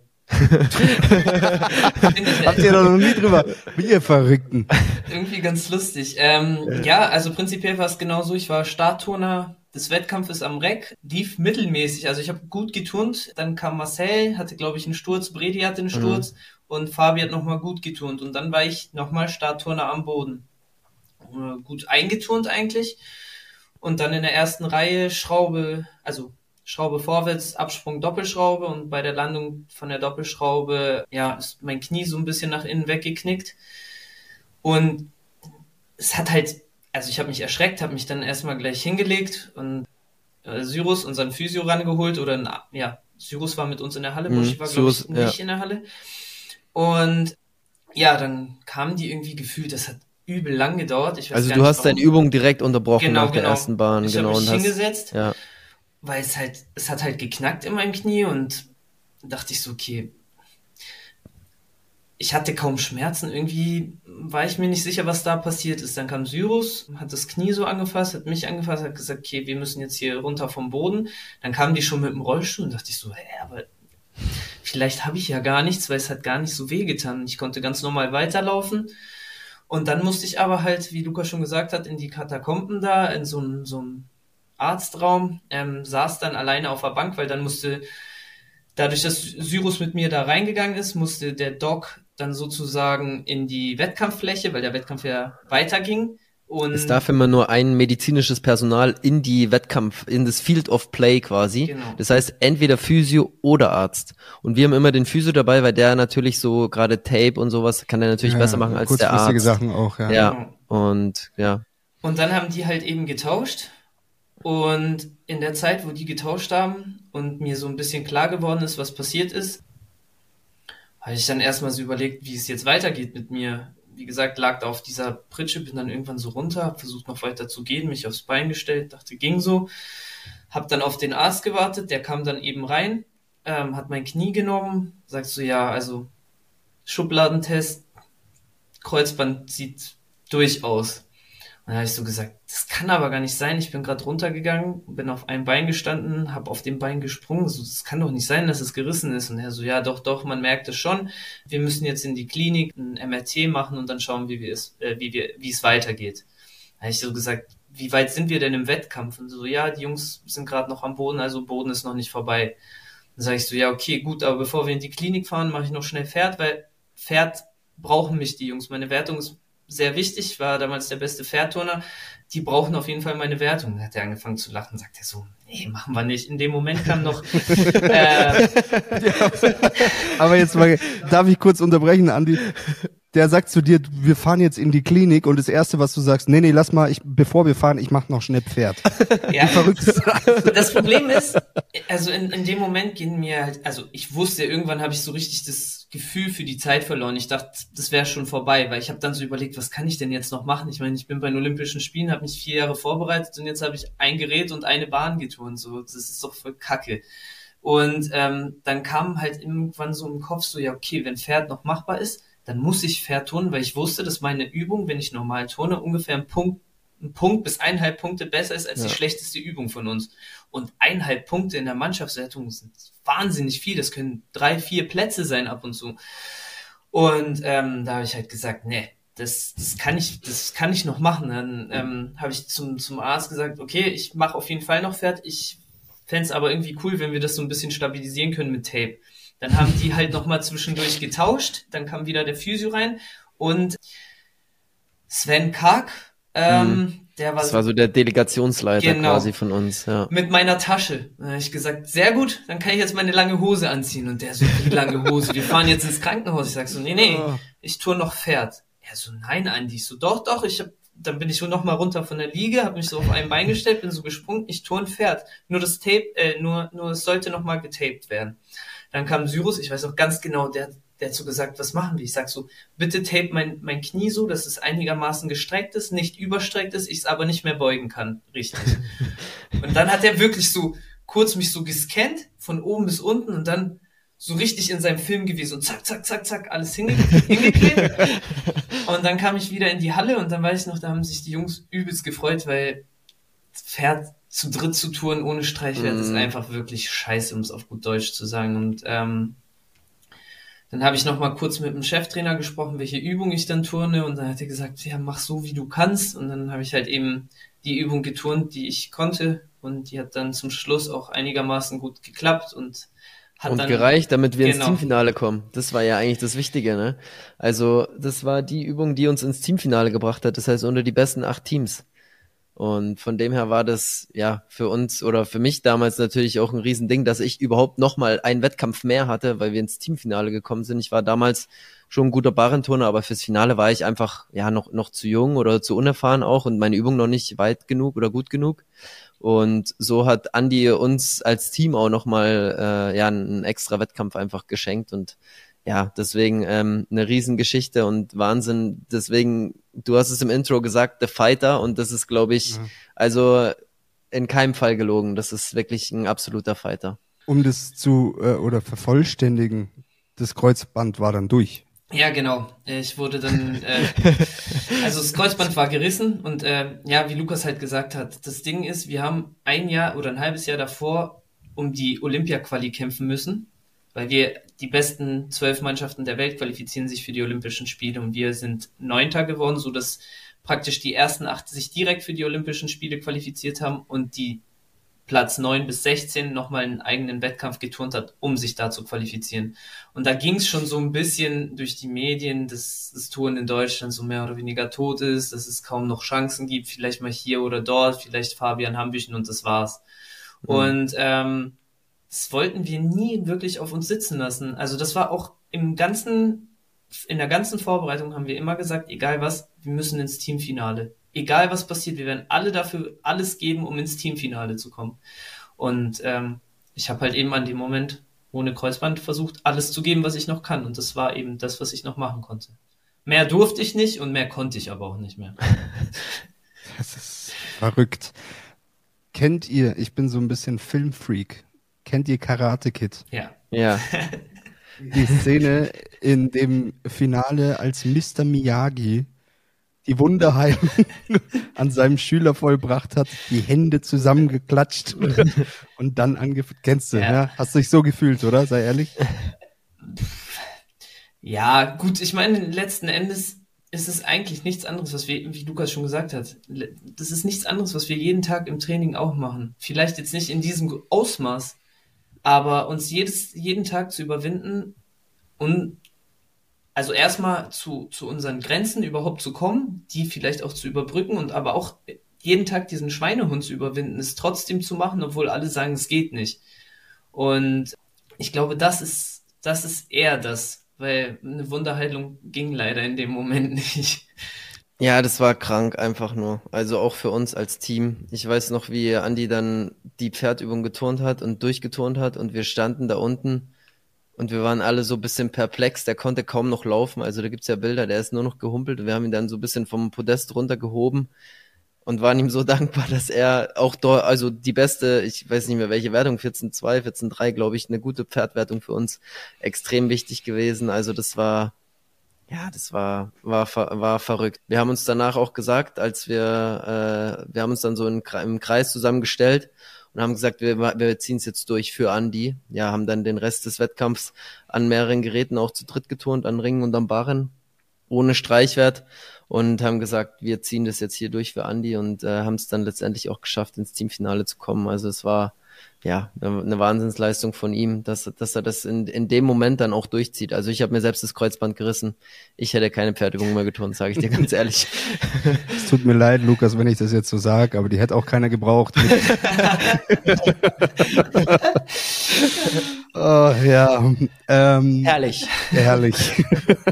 B: Habt ihr da noch nie drüber? Wie ihr Verrückten.
A: Irgendwie ganz lustig. Ja, also prinzipiell war es genauso. Ich war Startturner des Wettkampfes am Reck, lief mittelmäßig. Also ich habe gut geturnt. Dann kam Marcel, hatte glaube ich einen Sturz, Bredi hatte einen Sturz und Fabi hat nochmal gut geturnt. Und dann war ich nochmal Startturner am Boden. Gut eingeturnt eigentlich. Und dann in der ersten Reihe Schraube vorwärts, Absprung, Doppelschraube und bei der Landung von der Doppelschraube, ja, ist mein Knie so ein bisschen nach innen weggeknickt und es hat halt, also ich habe mich erschreckt, habe mich dann erstmal gleich hingelegt und Cyrus, unseren Physio, rangeholt Cyrus war mit uns in der Halle, Buschi war glaube ich nicht in der Halle und ja, dann kamen die irgendwie gefühlt, das hat übel lang gedauert. Ich weiß
C: also
A: gar
C: du
A: nicht,
C: hast
A: warum.
C: deine Übung direkt unterbrochen nach der ersten Bahn.
A: Ich habe mich hingesetzt,
C: ja.
A: weil es hat halt geknackt in meinem Knie und dachte ich so, okay, ich hatte kaum Schmerzen, irgendwie war ich mir nicht sicher, was da passiert ist. Dann kam Cyrus, hat das Knie so angefasst, hat mich angefasst, hat gesagt, okay, wir müssen jetzt hier runter vom Boden. Dann kamen die schon mit dem Rollstuhl und dachte ich so, aber vielleicht habe ich ja gar nichts, weil es hat gar nicht so wehgetan. Ich konnte ganz normal weiterlaufen. Und dann musste ich aber halt, wie Lukas schon gesagt hat, in die Katakomben da, in so einem Arztraum, saß dann alleine auf der Bank, weil dann dadurch, dass Cyrus mit mir da reingegangen ist, musste der Doc dann sozusagen in die Wettkampffläche, weil der Wettkampf ja weiterging. Und
C: es darf immer nur ein medizinisches Personal in das Field of Play quasi.
A: Genau.
C: Das heißt, entweder Physio oder Arzt. Und wir haben immer den Physio dabei, weil der natürlich so gerade Tape und sowas kann er natürlich besser machen als der Arzt.
B: Kurzfristige Sachen auch, ja.
C: Ja, und ja.
A: Und dann haben die halt eben getauscht. Und in der Zeit, wo die getauscht haben und mir so ein bisschen klar geworden ist, was passiert ist, habe ich dann erstmal so überlegt, wie es jetzt weitergeht mit mir. Wie gesagt, lag da auf dieser Pritsche, bin dann irgendwann so runter, habe versucht noch weiter zu gehen, mich aufs Bein gestellt, dachte, ging so. Habe dann auf den Arzt gewartet, der kam dann eben rein, hat mein Knie genommen, sagt so, ja, also Schubladentest, Kreuzband sieht durch aus. Und dann habe ich so gesagt, das kann aber gar nicht sein. Ich bin gerade runtergegangen, bin auf einem Bein gestanden, habe auf dem Bein gesprungen. So, das kann doch nicht sein, dass es gerissen ist. Und er so, ja, doch, man merkt es schon. Wir müssen jetzt in die Klinik ein MRT machen und dann schauen, wie es weitergeht. Da habe ich so gesagt, wie weit sind wir denn im Wettkampf? Und so, ja, die Jungs sind gerade noch am Boden, also Boden ist noch nicht vorbei. Dann sage ich so, ja, okay, gut, aber bevor wir in die Klinik fahren, mache ich noch schnell Pferd, weil Pferd brauchen mich die Jungs. Meine Wertung ist sehr wichtig, ich war damals der beste Pferdturner, die brauchen auf jeden Fall meine Wertung. Dann hat er angefangen zu lachen, sagt er so, nee, machen wir nicht. In dem Moment kam noch...
B: Aber jetzt mal, darf ich kurz unterbrechen, Andi? Der sagt zu dir, wir fahren jetzt in die Klinik und das Erste, was du sagst, nee, lass mal, bevor wir fahren, ich mach noch schnell Pferd.
A: Ja,
B: verrückt.
A: Das Problem ist, also in dem Moment gehen mir halt, also ich wusste, irgendwann habe ich so richtig das Gefühl für die Zeit verloren. Ich dachte, das wäre schon vorbei, weil ich habe dann so überlegt, was kann ich denn jetzt noch machen? Ich meine, ich bin bei den Olympischen Spielen, habe mich 4 Jahre vorbereitet und jetzt habe ich ein Gerät und eine Bahn geturnt. So, das ist doch voll Kacke. Und dann kam halt irgendwann so im Kopf so, ja okay, wenn Pferd noch machbar ist, dann muss ich Pferd turnen, weil ich wusste, dass meine Übung, wenn ich normal turne, ungefähr ein Punkt bis 1,5 Punkte besser ist als die schlechteste Übung von uns. Und 1,5 Punkte in der Mannschaftswertung sind wahnsinnig viel. Das können 3, 4 Plätze sein ab und zu. Und da habe ich halt gesagt, nee, das kann ich noch machen. Dann habe ich zum Arzt gesagt, okay, ich mache auf jeden Fall noch Pferd. Ich fände es aber irgendwie cool, wenn wir das so ein bisschen stabilisieren können mit Tape. Dann haben die halt nochmal zwischendurch getauscht. Dann kam wieder der Physio rein. Und Sven Karg, der war...
C: Das war so der Delegationsleiter quasi von uns, ja.
A: Mit meiner Tasche. Da habe ich gesagt, sehr gut, dann kann ich jetzt meine lange Hose anziehen. Und der so, wie lange Hose? Wir fahren jetzt ins Krankenhaus. Ich sag so, nee, ich tue noch Pferd. Er so, nein, Andi. Ich so, doch, dann bin ich so nochmal runter von der Liege, habe mich so auf ein Bein gestellt, bin so gesprungen, ich tue ein Pferd. Nur das Tape, nur es sollte nochmal getaped werden. Dann kam Cyrus, ich weiß auch ganz genau, der hat so gesagt, was machen wir? Ich sag so, bitte tape mein Knie so, dass es einigermaßen gestreckt ist, nicht überstreckt ist, ich es aber nicht mehr beugen kann. Richtig. Und dann hat er wirklich so kurz mich so gescannt, von oben bis unten und dann so richtig in seinem Film gewesen und zack, zack, zack, zack, alles hingeklebt. Und dann kam ich wieder in die Halle und dann weiß ich noch, da haben sich die Jungs übelst gefreut, weil Pferd zu dritt zu touren ohne Streichwert ist einfach wirklich scheiße, um es auf gut Deutsch zu sagen. Und dann habe ich noch mal kurz mit dem Cheftrainer gesprochen, welche Übung ich dann turne. Und dann hat er gesagt, ja, mach so, wie du kannst. Und dann habe ich halt eben die Übung geturnt, die ich konnte. Und die hat dann zum Schluss auch einigermaßen gut geklappt und hat dann
C: gereicht, damit wir ins Teamfinale kommen. Das war ja eigentlich das Wichtige, ne? Also das war die Übung, die uns ins Teamfinale gebracht hat. Das heißt, unter die besten 8 Teams. Und von dem her war das ja für uns oder für mich damals natürlich auch ein Riesending, dass ich überhaupt nochmal einen Wettkampf mehr hatte, weil wir ins Teamfinale gekommen sind. Ich war damals schon ein guter Barrenturner, aber fürs Finale war ich einfach ja noch zu jung oder zu unerfahren auch und meine Übung noch nicht weit genug oder gut genug. Und so hat Andi uns als Team auch nochmal einen extra Wettkampf einfach geschenkt und ja, deswegen eine Riesengeschichte und Wahnsinn. Deswegen, du hast es im Intro gesagt, The Fighter und das ist, glaube ich, also in keinem Fall gelogen. Das ist wirklich ein absoluter Fighter.
B: Um das zu oder vervollständigen, das Kreuzband war dann durch.
A: Ja, genau. Ich wurde dann, also das Kreuzband war gerissen und ja, wie Lukas halt gesagt hat, das Ding ist, wir haben ein Jahr oder ein halbes Jahr davor um die Olympia-Quali kämpfen müssen. weil die besten 12 Mannschaften der Welt qualifizieren sich für die Olympischen Spiele und wir sind Neunter geworden, so dass praktisch die ersten 8 sich direkt für die Olympischen Spiele qualifiziert haben und die Platz 9 bis 16 nochmal einen eigenen Wettkampf geturnt hat, um sich da zu qualifizieren. Und da ging es schon so ein bisschen durch die Medien, dass das Touren in Deutschland so mehr oder weniger tot ist, dass es kaum noch Chancen gibt, vielleicht mal hier oder dort, vielleicht Fabian Hambüchen und das war's. Und das wollten wir nie wirklich auf uns sitzen lassen. Also das war auch in der ganzen Vorbereitung haben wir immer gesagt, egal was, wir müssen ins Teamfinale. Egal was passiert, wir werden alle dafür alles geben, um ins Teamfinale zu kommen. Und ich habe halt eben an dem Moment ohne Kreuzband versucht, alles zu geben, was ich noch kann. Und das war eben das, was ich noch machen konnte. Mehr durfte ich nicht und mehr konnte ich aber auch nicht mehr.
B: Das ist verrückt. Kennt ihr, ich bin so ein bisschen Filmfreak, kennt ihr Karate Kid?
A: Ja.
C: Ja.
B: Die Szene in dem Finale, als Mr. Miyagi die Wunderheilung an seinem Schüler vollbracht hat, die Hände zusammengeklatscht und dann kennst du, ja? Hast du dich so gefühlt, oder? Sei ehrlich.
A: Ja, gut, ich meine, letzten Endes ist es eigentlich nichts anderes, was wir, wie Lukas schon gesagt hat, das ist nichts anderes, was wir jeden Tag im Training auch machen. Vielleicht jetzt nicht in diesem Ausmaß, aber uns jeden Tag zu überwinden und also erstmal zu unseren Grenzen überhaupt zu kommen, die vielleicht auch zu überbrücken und aber auch jeden Tag diesen Schweinehund zu überwinden, es trotzdem zu machen, obwohl alle sagen, es geht nicht. Und ich glaube, das ist eher das, weil eine Wunderheilung ging leider in dem Moment nicht.
C: Ja, das war krank einfach nur. Also auch für uns als Team. Ich weiß noch, wie Andi dann die Pferdübung geturnt hat und durchgeturnt hat und wir standen da unten und wir waren alle so ein bisschen perplex. Der konnte kaum noch laufen. Also da gibt's ja Bilder, der ist nur noch gehumpelt und wir haben ihn dann so ein bisschen vom Podest runtergehoben und waren ihm so dankbar, dass er auch dort, also die beste, ich weiß nicht mehr welche Wertung, 14,2, 14,3, glaube ich, eine gute Pferdwertung für uns, extrem wichtig gewesen. Also das war verrückt. Wir haben uns danach auch gesagt, wir haben uns dann so im Kreis zusammengestellt und haben gesagt, wir ziehen es jetzt durch für Andi. Ja, haben dann den Rest des Wettkampfs an mehreren Geräten auch zu dritt geturnt, an Ringen und am Barren, ohne Streichwert und haben gesagt, wir ziehen das jetzt hier durch für Andi und haben es dann letztendlich auch geschafft, ins Teamfinale zu kommen. Also es war ja eine Wahnsinnsleistung von ihm, dass er das in dem Moment dann auch durchzieht. Also ich habe mir selbst das Kreuzband gerissen. Ich hätte keine Pferdübung mehr geturnt, sage ich dir ganz ehrlich.
B: Es tut mir leid, Lukas, wenn ich das jetzt so sage, aber die hätte auch keiner gebraucht. Oh, ja.
C: Herrlich.
B: Herrlich.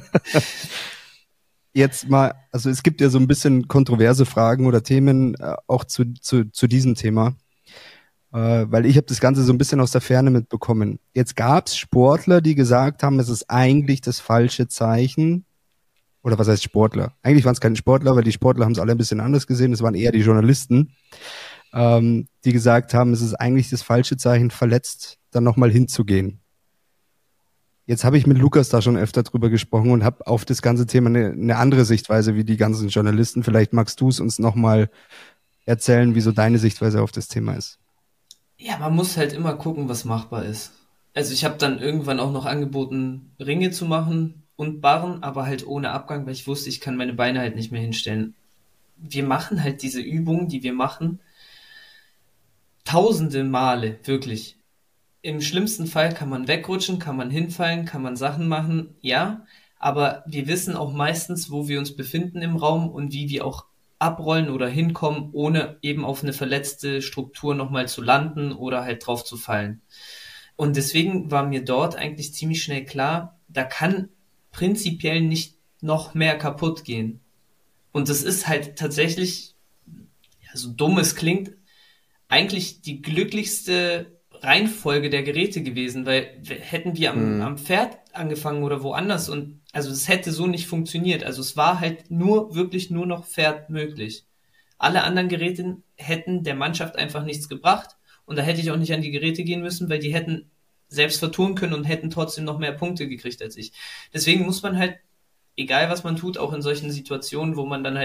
B: Jetzt mal, also es gibt ja so ein bisschen kontroverse Fragen oder Themen auch zu diesem Thema. Weil ich habe das Ganze so ein bisschen aus der Ferne mitbekommen. Jetzt gab es Sportler, die gesagt haben, es ist eigentlich das falsche Zeichen. Oder was heißt Sportler? Eigentlich waren es keine Sportler, weil die Sportler haben es alle ein bisschen anders gesehen. Es waren eher die Journalisten, die gesagt haben, es ist eigentlich das falsche Zeichen, verletzt dann nochmal hinzugehen. Jetzt habe ich mit Lukas da schon öfter drüber gesprochen und habe auf das ganze Thema eine andere Sichtweise wie die ganzen Journalisten. Vielleicht magst du es uns nochmal erzählen, wieso deine Sichtweise auf das Thema ist.
A: Ja, man muss halt immer gucken, was machbar ist. Also ich habe dann irgendwann auch noch angeboten, Ringe zu machen und Barren, aber halt ohne Abgang, weil ich wusste, ich kann meine Beine halt nicht mehr hinstellen. Wir machen halt diese Übungen, die wir machen, tausende Male, wirklich. Im schlimmsten Fall kann man wegrutschen, kann man hinfallen, kann man Sachen machen, ja, aber wir wissen auch meistens, wo wir uns befinden im Raum und wie wir auch abrollen oder hinkommen, ohne eben auf eine verletzte Struktur nochmal zu landen oder halt drauf zu fallen. Und deswegen war mir dort eigentlich ziemlich schnell klar, da kann prinzipiell nicht noch mehr kaputt gehen. Und das ist halt tatsächlich, ja, so dumm es klingt, eigentlich die glücklichste Reihenfolge der Geräte gewesen, weil hätten wir am Pferd angefangen oder woanders und also es hätte so nicht funktioniert. Also es war halt wirklich nur noch Pferd möglich. Alle anderen Geräte hätten der Mannschaft einfach nichts gebracht und da hätte ich auch nicht an die Geräte gehen müssen, weil die hätten selbst vertun können und hätten trotzdem noch mehr Punkte gekriegt als ich. Deswegen muss man halt, egal was man tut, auch in solchen Situationen, wo man dann halt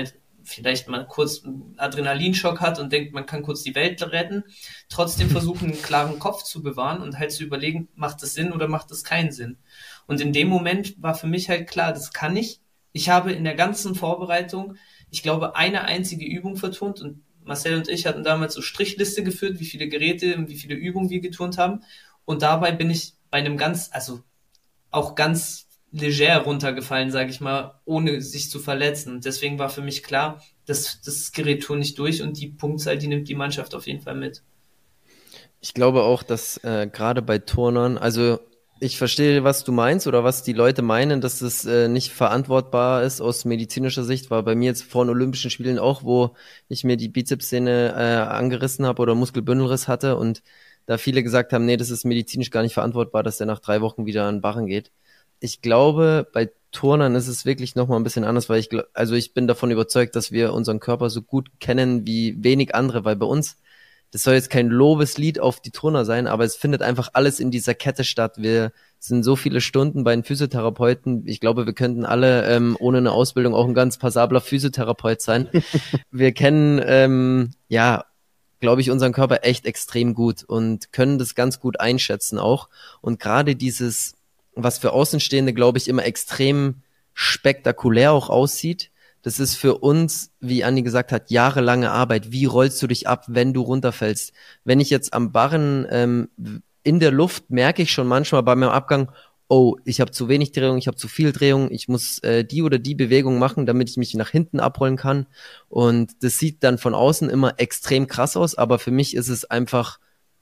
A: vielleicht mal kurz einen Adrenalinschock hat und denkt, man kann kurz die Welt retten, trotzdem versuchen, einen klaren Kopf zu bewahren und halt zu überlegen, macht das Sinn oder macht das keinen Sinn? Und in dem Moment war für mich halt klar, das kann ich. Ich habe in der ganzen Vorbereitung, ich glaube, eine einzige Übung verturnt und Marcel und ich hatten damals so Strichliste geführt, wie viele Geräte und wie viele Übungen wir geturnt haben. Und dabei bin ich bei einem auch ganz leger runtergefallen, sage ich mal, ohne sich zu verletzen. Und deswegen war für mich klar, dass das Gerät tue nicht durch und die Punktzahl, die nimmt die Mannschaft auf jeden Fall mit.
C: Ich glaube auch, dass gerade bei Turnern, also ich verstehe, was du meinst oder was die Leute meinen, dass es nicht verantwortbar ist aus medizinischer Sicht, war bei mir jetzt vor den Olympischen Spielen auch, wo ich mir die Bizepssehne angerissen habe oder Muskelbündelriss hatte und da viele gesagt haben, nee, das ist medizinisch gar nicht verantwortbar, dass der nach 3 Wochen wieder an den Barren geht. Ich glaube, bei Turnern ist es wirklich nochmal ein bisschen anders, weil ich bin davon überzeugt, dass wir unseren Körper so gut kennen wie wenig andere, weil bei uns, das soll jetzt kein Lobeslied auf die Turner sein, aber es findet einfach alles in dieser Kette statt. Wir sind so viele Stunden bei den Physiotherapeuten. Ich glaube, wir könnten alle ohne eine Ausbildung auch ein ganz passabler Physiotherapeut sein. Wir kennen, glaube ich, unseren Körper echt extrem gut und können das ganz gut einschätzen auch. Und gerade dieses, was für Außenstehende, glaube ich, immer extrem spektakulär auch aussieht, das ist für uns, wie Andi gesagt hat, jahrelange Arbeit. Wie rollst du dich ab, wenn du runterfällst? Wenn ich jetzt am Barren in der Luft merke ich schon manchmal bei meinem Abgang, oh, ich habe zu wenig Drehung, ich habe zu viel Drehung, ich muss die oder die Bewegung machen, damit ich mich nach hinten abrollen kann. Und das sieht dann von außen immer extrem krass aus, aber für mich ist es einfach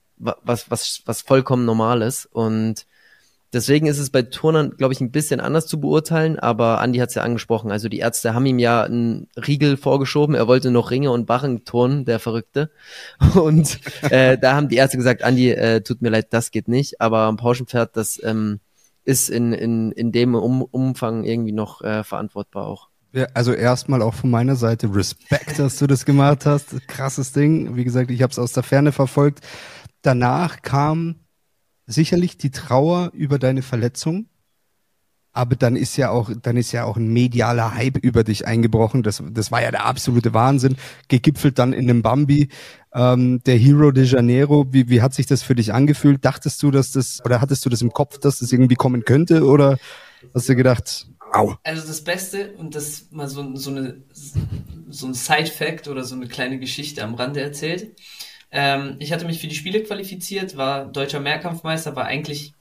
C: was vollkommen Normales. Und deswegen ist es bei Turnern, glaube ich, ein bisschen anders zu beurteilen, aber Andi hat es ja angesprochen, also die Ärzte haben ihm ja einen Riegel vorgeschoben, er wollte noch Ringe und Barren turnen, der Verrückte. Und da haben die Ärzte gesagt, Andi, tut mir leid, das geht nicht, aber am Pauschenpferd, das ist in dem Umfang irgendwie noch verantwortbar auch.
B: Ja, also erstmal auch von meiner Seite Respekt, dass du das gemacht hast. Krasses Ding. Wie gesagt, ich habe es aus der Ferne verfolgt. Danach kam sicherlich die Trauer über deine Verletzung, aber dann ist ja auch ein medialer Hype über dich eingebrochen. Das war ja der absolute Wahnsinn. Gegipfelt dann in einem Bambi, der Hero de Janeiro. Wie hat sich das für dich angefühlt? Dachtest du, oder hattest du das im Kopf, dass das irgendwie kommen könnte, oder hast du gedacht, au?
A: Also das Beste, und das mal so ein Side-Fact oder so eine kleine Geschichte am Rande erzählt. Ich hatte mich für die Spiele qualifiziert, war deutscher Mehrkampfmeister, war eigentlich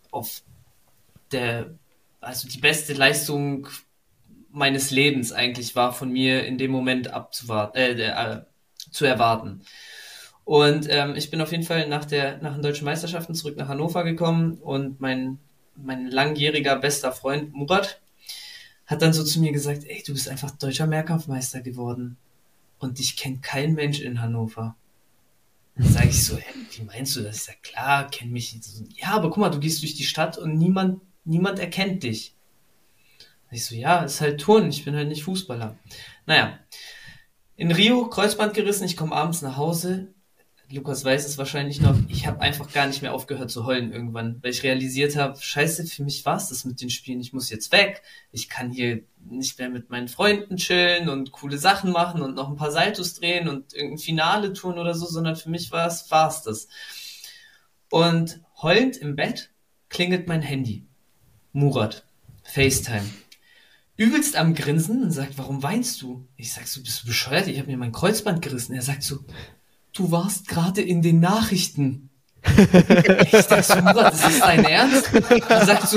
A: die beste Leistung meines Lebens eigentlich war von mir in dem Moment zu erwarten. Und ich bin auf jeden Fall nach den deutschen Meisterschaften zurück nach Hannover gekommen und mein langjähriger bester Freund Murat hat dann so zu mir gesagt, ey, du bist einfach deutscher Mehrkampfmeister geworden und dich kennt kein Mensch in Hannover. Dann sage ich so, wie meinst du das? Ich sage, klar, kenn mich. So, ja, aber guck mal, du gehst durch die Stadt und niemand erkennt dich. Ich so, ja, ist halt Turnen, ich bin halt nicht Fußballer. Naja, in Rio, Kreuzband gerissen, ich komme abends nach Hause. Lukas weiß es wahrscheinlich noch, ich habe einfach gar nicht mehr aufgehört zu heulen irgendwann, weil ich realisiert habe, scheiße, für mich war's das mit den Spielen, ich muss jetzt weg, ich kann hier nicht mehr mit meinen Freunden chillen und coole Sachen machen und noch ein paar Saltos drehen und irgendein Finale tun oder so, sondern für mich war's das. Und heulend im Bett klingelt mein Handy. Murat, FaceTime. Übelst am Grinsen und sagt, warum weinst du? Ich sag so, bist du bescheuert? Ich habe mir mein Kreuzband gerissen. Er sagt so, du warst gerade in den Nachrichten. Ich sag so, Murat, das ist dein Ernst? Er sagt so,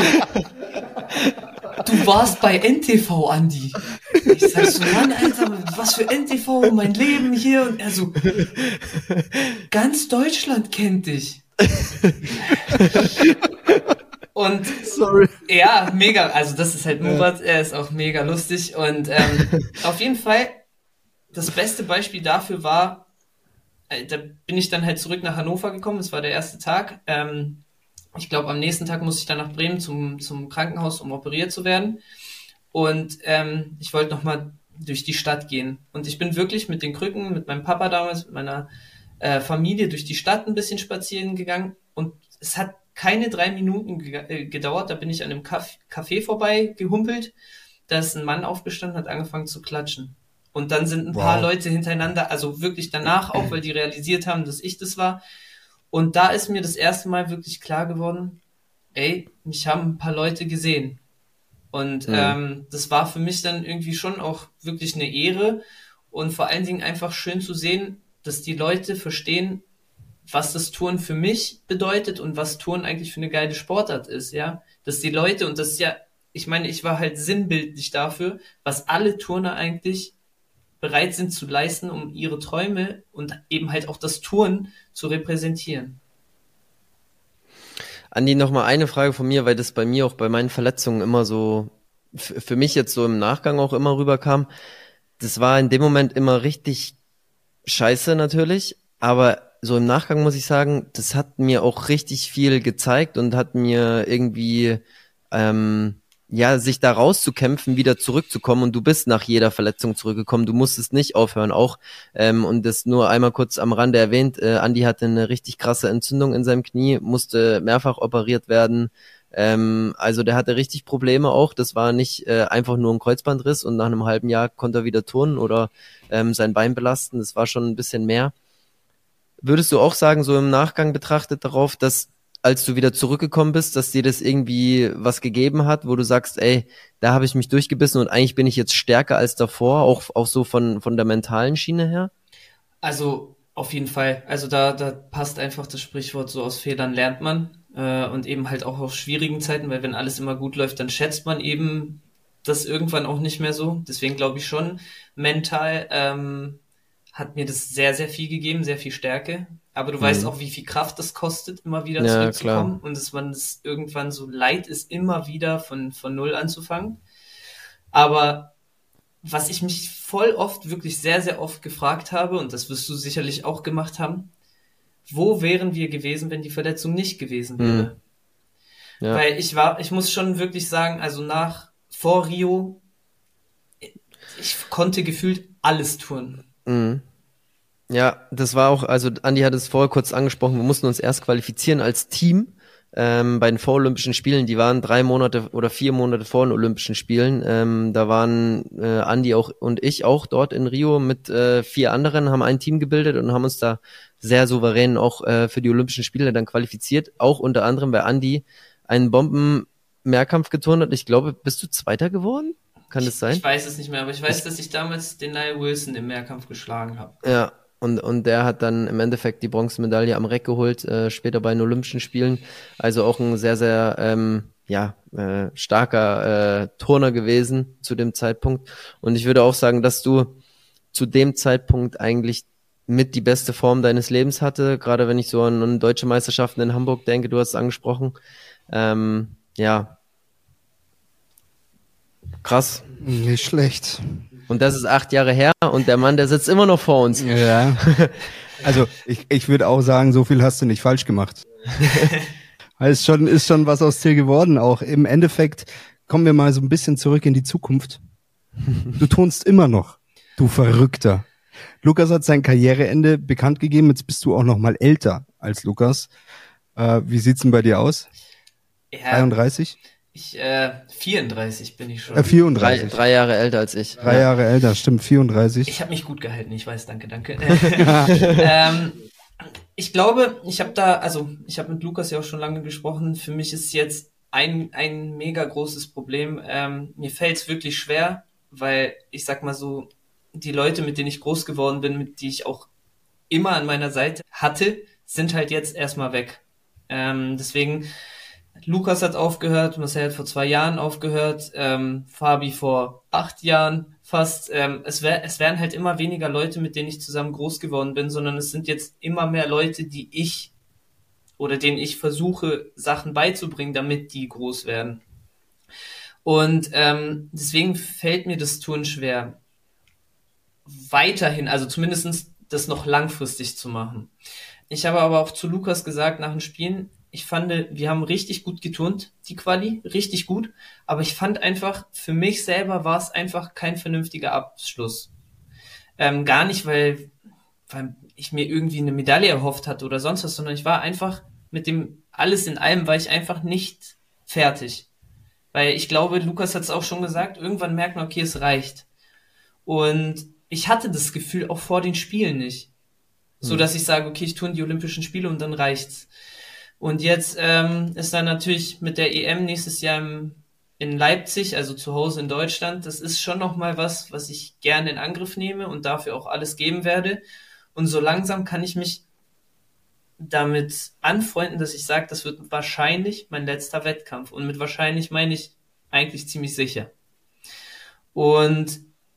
A: du warst bei NTV, Andi. Ich sag so, Mann, Alter, was für NTV, mein Leben hier. Und er so, ganz Deutschland kennt dich. Und
B: Sorry.
A: ja, mega, also das ist halt Murat, er ist auch mega lustig. Und auf jeden Fall, das beste Beispiel dafür war, da bin ich dann halt zurück nach Hannover gekommen, das war der erste Tag. Ich glaube, am nächsten Tag musste ich dann nach Bremen zum Krankenhaus, um operiert zu werden. Und ich wollte nochmal durch die Stadt gehen. Und ich bin wirklich mit den Krücken, mit meinem Papa damals, mit meiner Familie durch die Stadt ein bisschen spazieren gegangen. Und es hat keine 3 Minuten gedauert, da bin ich an einem Café vorbei gehumpelt. Da ist ein Mann aufgestanden, hat angefangen zu klatschen. Und dann sind ein paar Leute hintereinander, also wirklich danach auch, weil die realisiert haben, dass ich das war. Und da ist mir das erste Mal wirklich klar geworden, ey, mich haben ein paar Leute gesehen. Und das war für mich dann irgendwie schon auch wirklich eine Ehre und vor allen Dingen einfach schön zu sehen, dass die Leute verstehen, was das Turnen für mich bedeutet und was Turnen eigentlich für eine geile Sportart ist, ja. Dass die Leute, und das ist ja, ich meine, ich war halt sinnbildlich dafür, was alle Turner eigentlich bereit sind zu leisten, um ihre Träume und eben halt auch das Turnen zu repräsentieren.
C: Andi, noch mal eine Frage von mir, weil das bei mir auch bei meinen Verletzungen immer so, für mich jetzt so im Nachgang auch immer rüberkam. Das war in dem Moment immer richtig scheiße natürlich, aber so im Nachgang muss ich sagen, das hat mir auch richtig viel gezeigt und hat mir irgendwie, ja, sich da rauszukämpfen, wieder zurückzukommen, und du bist nach jeder Verletzung zurückgekommen, du musstest nicht aufhören auch, und das nur einmal kurz am Rande erwähnt, Andi hatte eine richtig krasse Entzündung in seinem Knie, musste mehrfach operiert werden, also der hatte richtig Probleme auch, das war nicht einfach nur ein Kreuzbandriss und nach einem halben Jahr konnte er wieder turnen oder sein Bein belasten, das war schon ein bisschen mehr. Würdest du auch sagen, so im Nachgang betrachtet darauf, dass als du wieder zurückgekommen bist, dass dir das irgendwie was gegeben hat, wo du sagst, ey, da habe ich mich durchgebissen und eigentlich bin ich jetzt stärker als davor, auch so von der mentalen Schiene her?
A: Also auf jeden Fall. Also da passt einfach das Sprichwort, so aus Fehlern lernt man und eben halt auch auf schwierigen Zeiten, weil wenn alles immer gut läuft, dann schätzt man eben das irgendwann auch nicht mehr so. Deswegen glaube ich schon, mental hat mir das sehr, sehr viel gegeben, sehr viel Stärke. Aber du weißt auch, wie viel Kraft das kostet, immer wieder
C: Ja,
A: zurückzukommen
C: klar.
A: und dass man es irgendwann so leid ist, immer wieder von Null anzufangen. Aber was ich mich voll oft, wirklich sehr, sehr oft gefragt habe, und das wirst du sicherlich auch gemacht haben, wo wären wir gewesen, wenn die Verletzung nicht gewesen wäre?
C: Ja.
A: Weil ich muss schon wirklich sagen, also vor Rio, ich konnte gefühlt alles tun.
C: Ja, das war auch, also Andi hat es vorher kurz angesprochen, wir mussten uns erst qualifizieren als Team bei den Vorolympischen Spielen. Die waren 3 Monate oder 4 Monate vor den Olympischen Spielen. Da waren Andi auch und ich auch dort in Rio mit 4 anderen, haben ein Team gebildet und haben uns da sehr souverän auch für die Olympischen Spiele dann qualifiziert. Auch unter anderem, weil Andi einen Bomben-Mehrkampf geturnt hat. Ich glaube, bist du Zweiter geworden? Kann das sein?
A: Ich weiß es nicht mehr, aber ich weiß, dass ich damals den Niall Wilson im Mehrkampf geschlagen habe.
C: Ja, und der hat dann im Endeffekt die Bronzemedaille am Reck geholt, später bei den Olympischen Spielen. Also auch ein sehr, sehr starker Turner gewesen zu dem Zeitpunkt. Und ich würde auch sagen, dass du zu dem Zeitpunkt eigentlich mit die beste Form deines Lebens hatte, gerade wenn ich so an deutsche Meisterschaften in Hamburg denke, du hast es angesprochen. Ja, krass.
B: Nicht schlecht.
C: Und das ist 8 Jahre her und der Mann, der sitzt immer noch vor uns.
B: Ja. Also ich würde auch sagen, so viel hast du nicht falsch gemacht. Ist schon was aus dir geworden auch. Im Endeffekt kommen wir mal so ein bisschen zurück in die Zukunft. Du turnst immer noch, du Verrückter. Lukas hat sein Karriereende bekannt gegeben, jetzt bist du auch noch mal älter als Lukas. Wie sieht's denn bei dir aus?
A: Ja,
B: 33?
A: 34 bin ich schon.
B: 34.
C: 3 Jahre älter als ich.
B: 3 Jahre älter, stimmt, 34.
A: Ich habe mich gut gehalten, ich weiß, danke. Ich glaube, ich habe mit Lukas ja auch schon lange gesprochen, für mich ist jetzt ein mega großes Problem. Mir fällt es wirklich schwer, weil ich sag mal so, die Leute, mit denen ich groß geworden bin, mit die ich auch immer an meiner Seite hatte, sind halt jetzt erstmal weg. Deswegen, Lukas hat aufgehört, Marcel hat vor 2 Jahren aufgehört, Fabi vor 8 Jahren fast. Es werden halt immer weniger Leute, mit denen ich zusammen groß geworden bin, sondern es sind jetzt immer mehr Leute, denen ich versuche, Sachen beizubringen, damit die groß werden. Und deswegen fällt mir das Turnen schwer, weiterhin, also zumindest das noch langfristig zu machen. Ich habe aber auch zu Lukas gesagt nach den Spielen, ich fand, wir haben richtig gut geturnt, die Quali, richtig gut, aber ich fand einfach, für mich selber war es einfach kein vernünftiger Abschluss. Gar nicht, weil ich mir irgendwie eine Medaille erhofft hatte oder sonst was, sondern ich war einfach mit dem alles in allem, war ich einfach nicht fertig. Weil ich glaube, Lukas hat es auch schon gesagt, irgendwann merkt man, okay, es reicht. Und ich hatte das Gefühl auch vor den Spielen nicht. So dass ich sage, okay, ich tue in die Olympischen Spiele und dann reicht's. Und jetzt ist dann natürlich mit der EM nächstes Jahr in Leipzig, also zu Hause in Deutschland, das ist schon nochmal was ich gerne in Angriff nehme und dafür auch alles geben werde. Und so langsam kann ich mich damit anfreunden, dass ich sage, das wird wahrscheinlich mein letzter Wettkampf. Und mit wahrscheinlich meine ich eigentlich ziemlich sicher. Und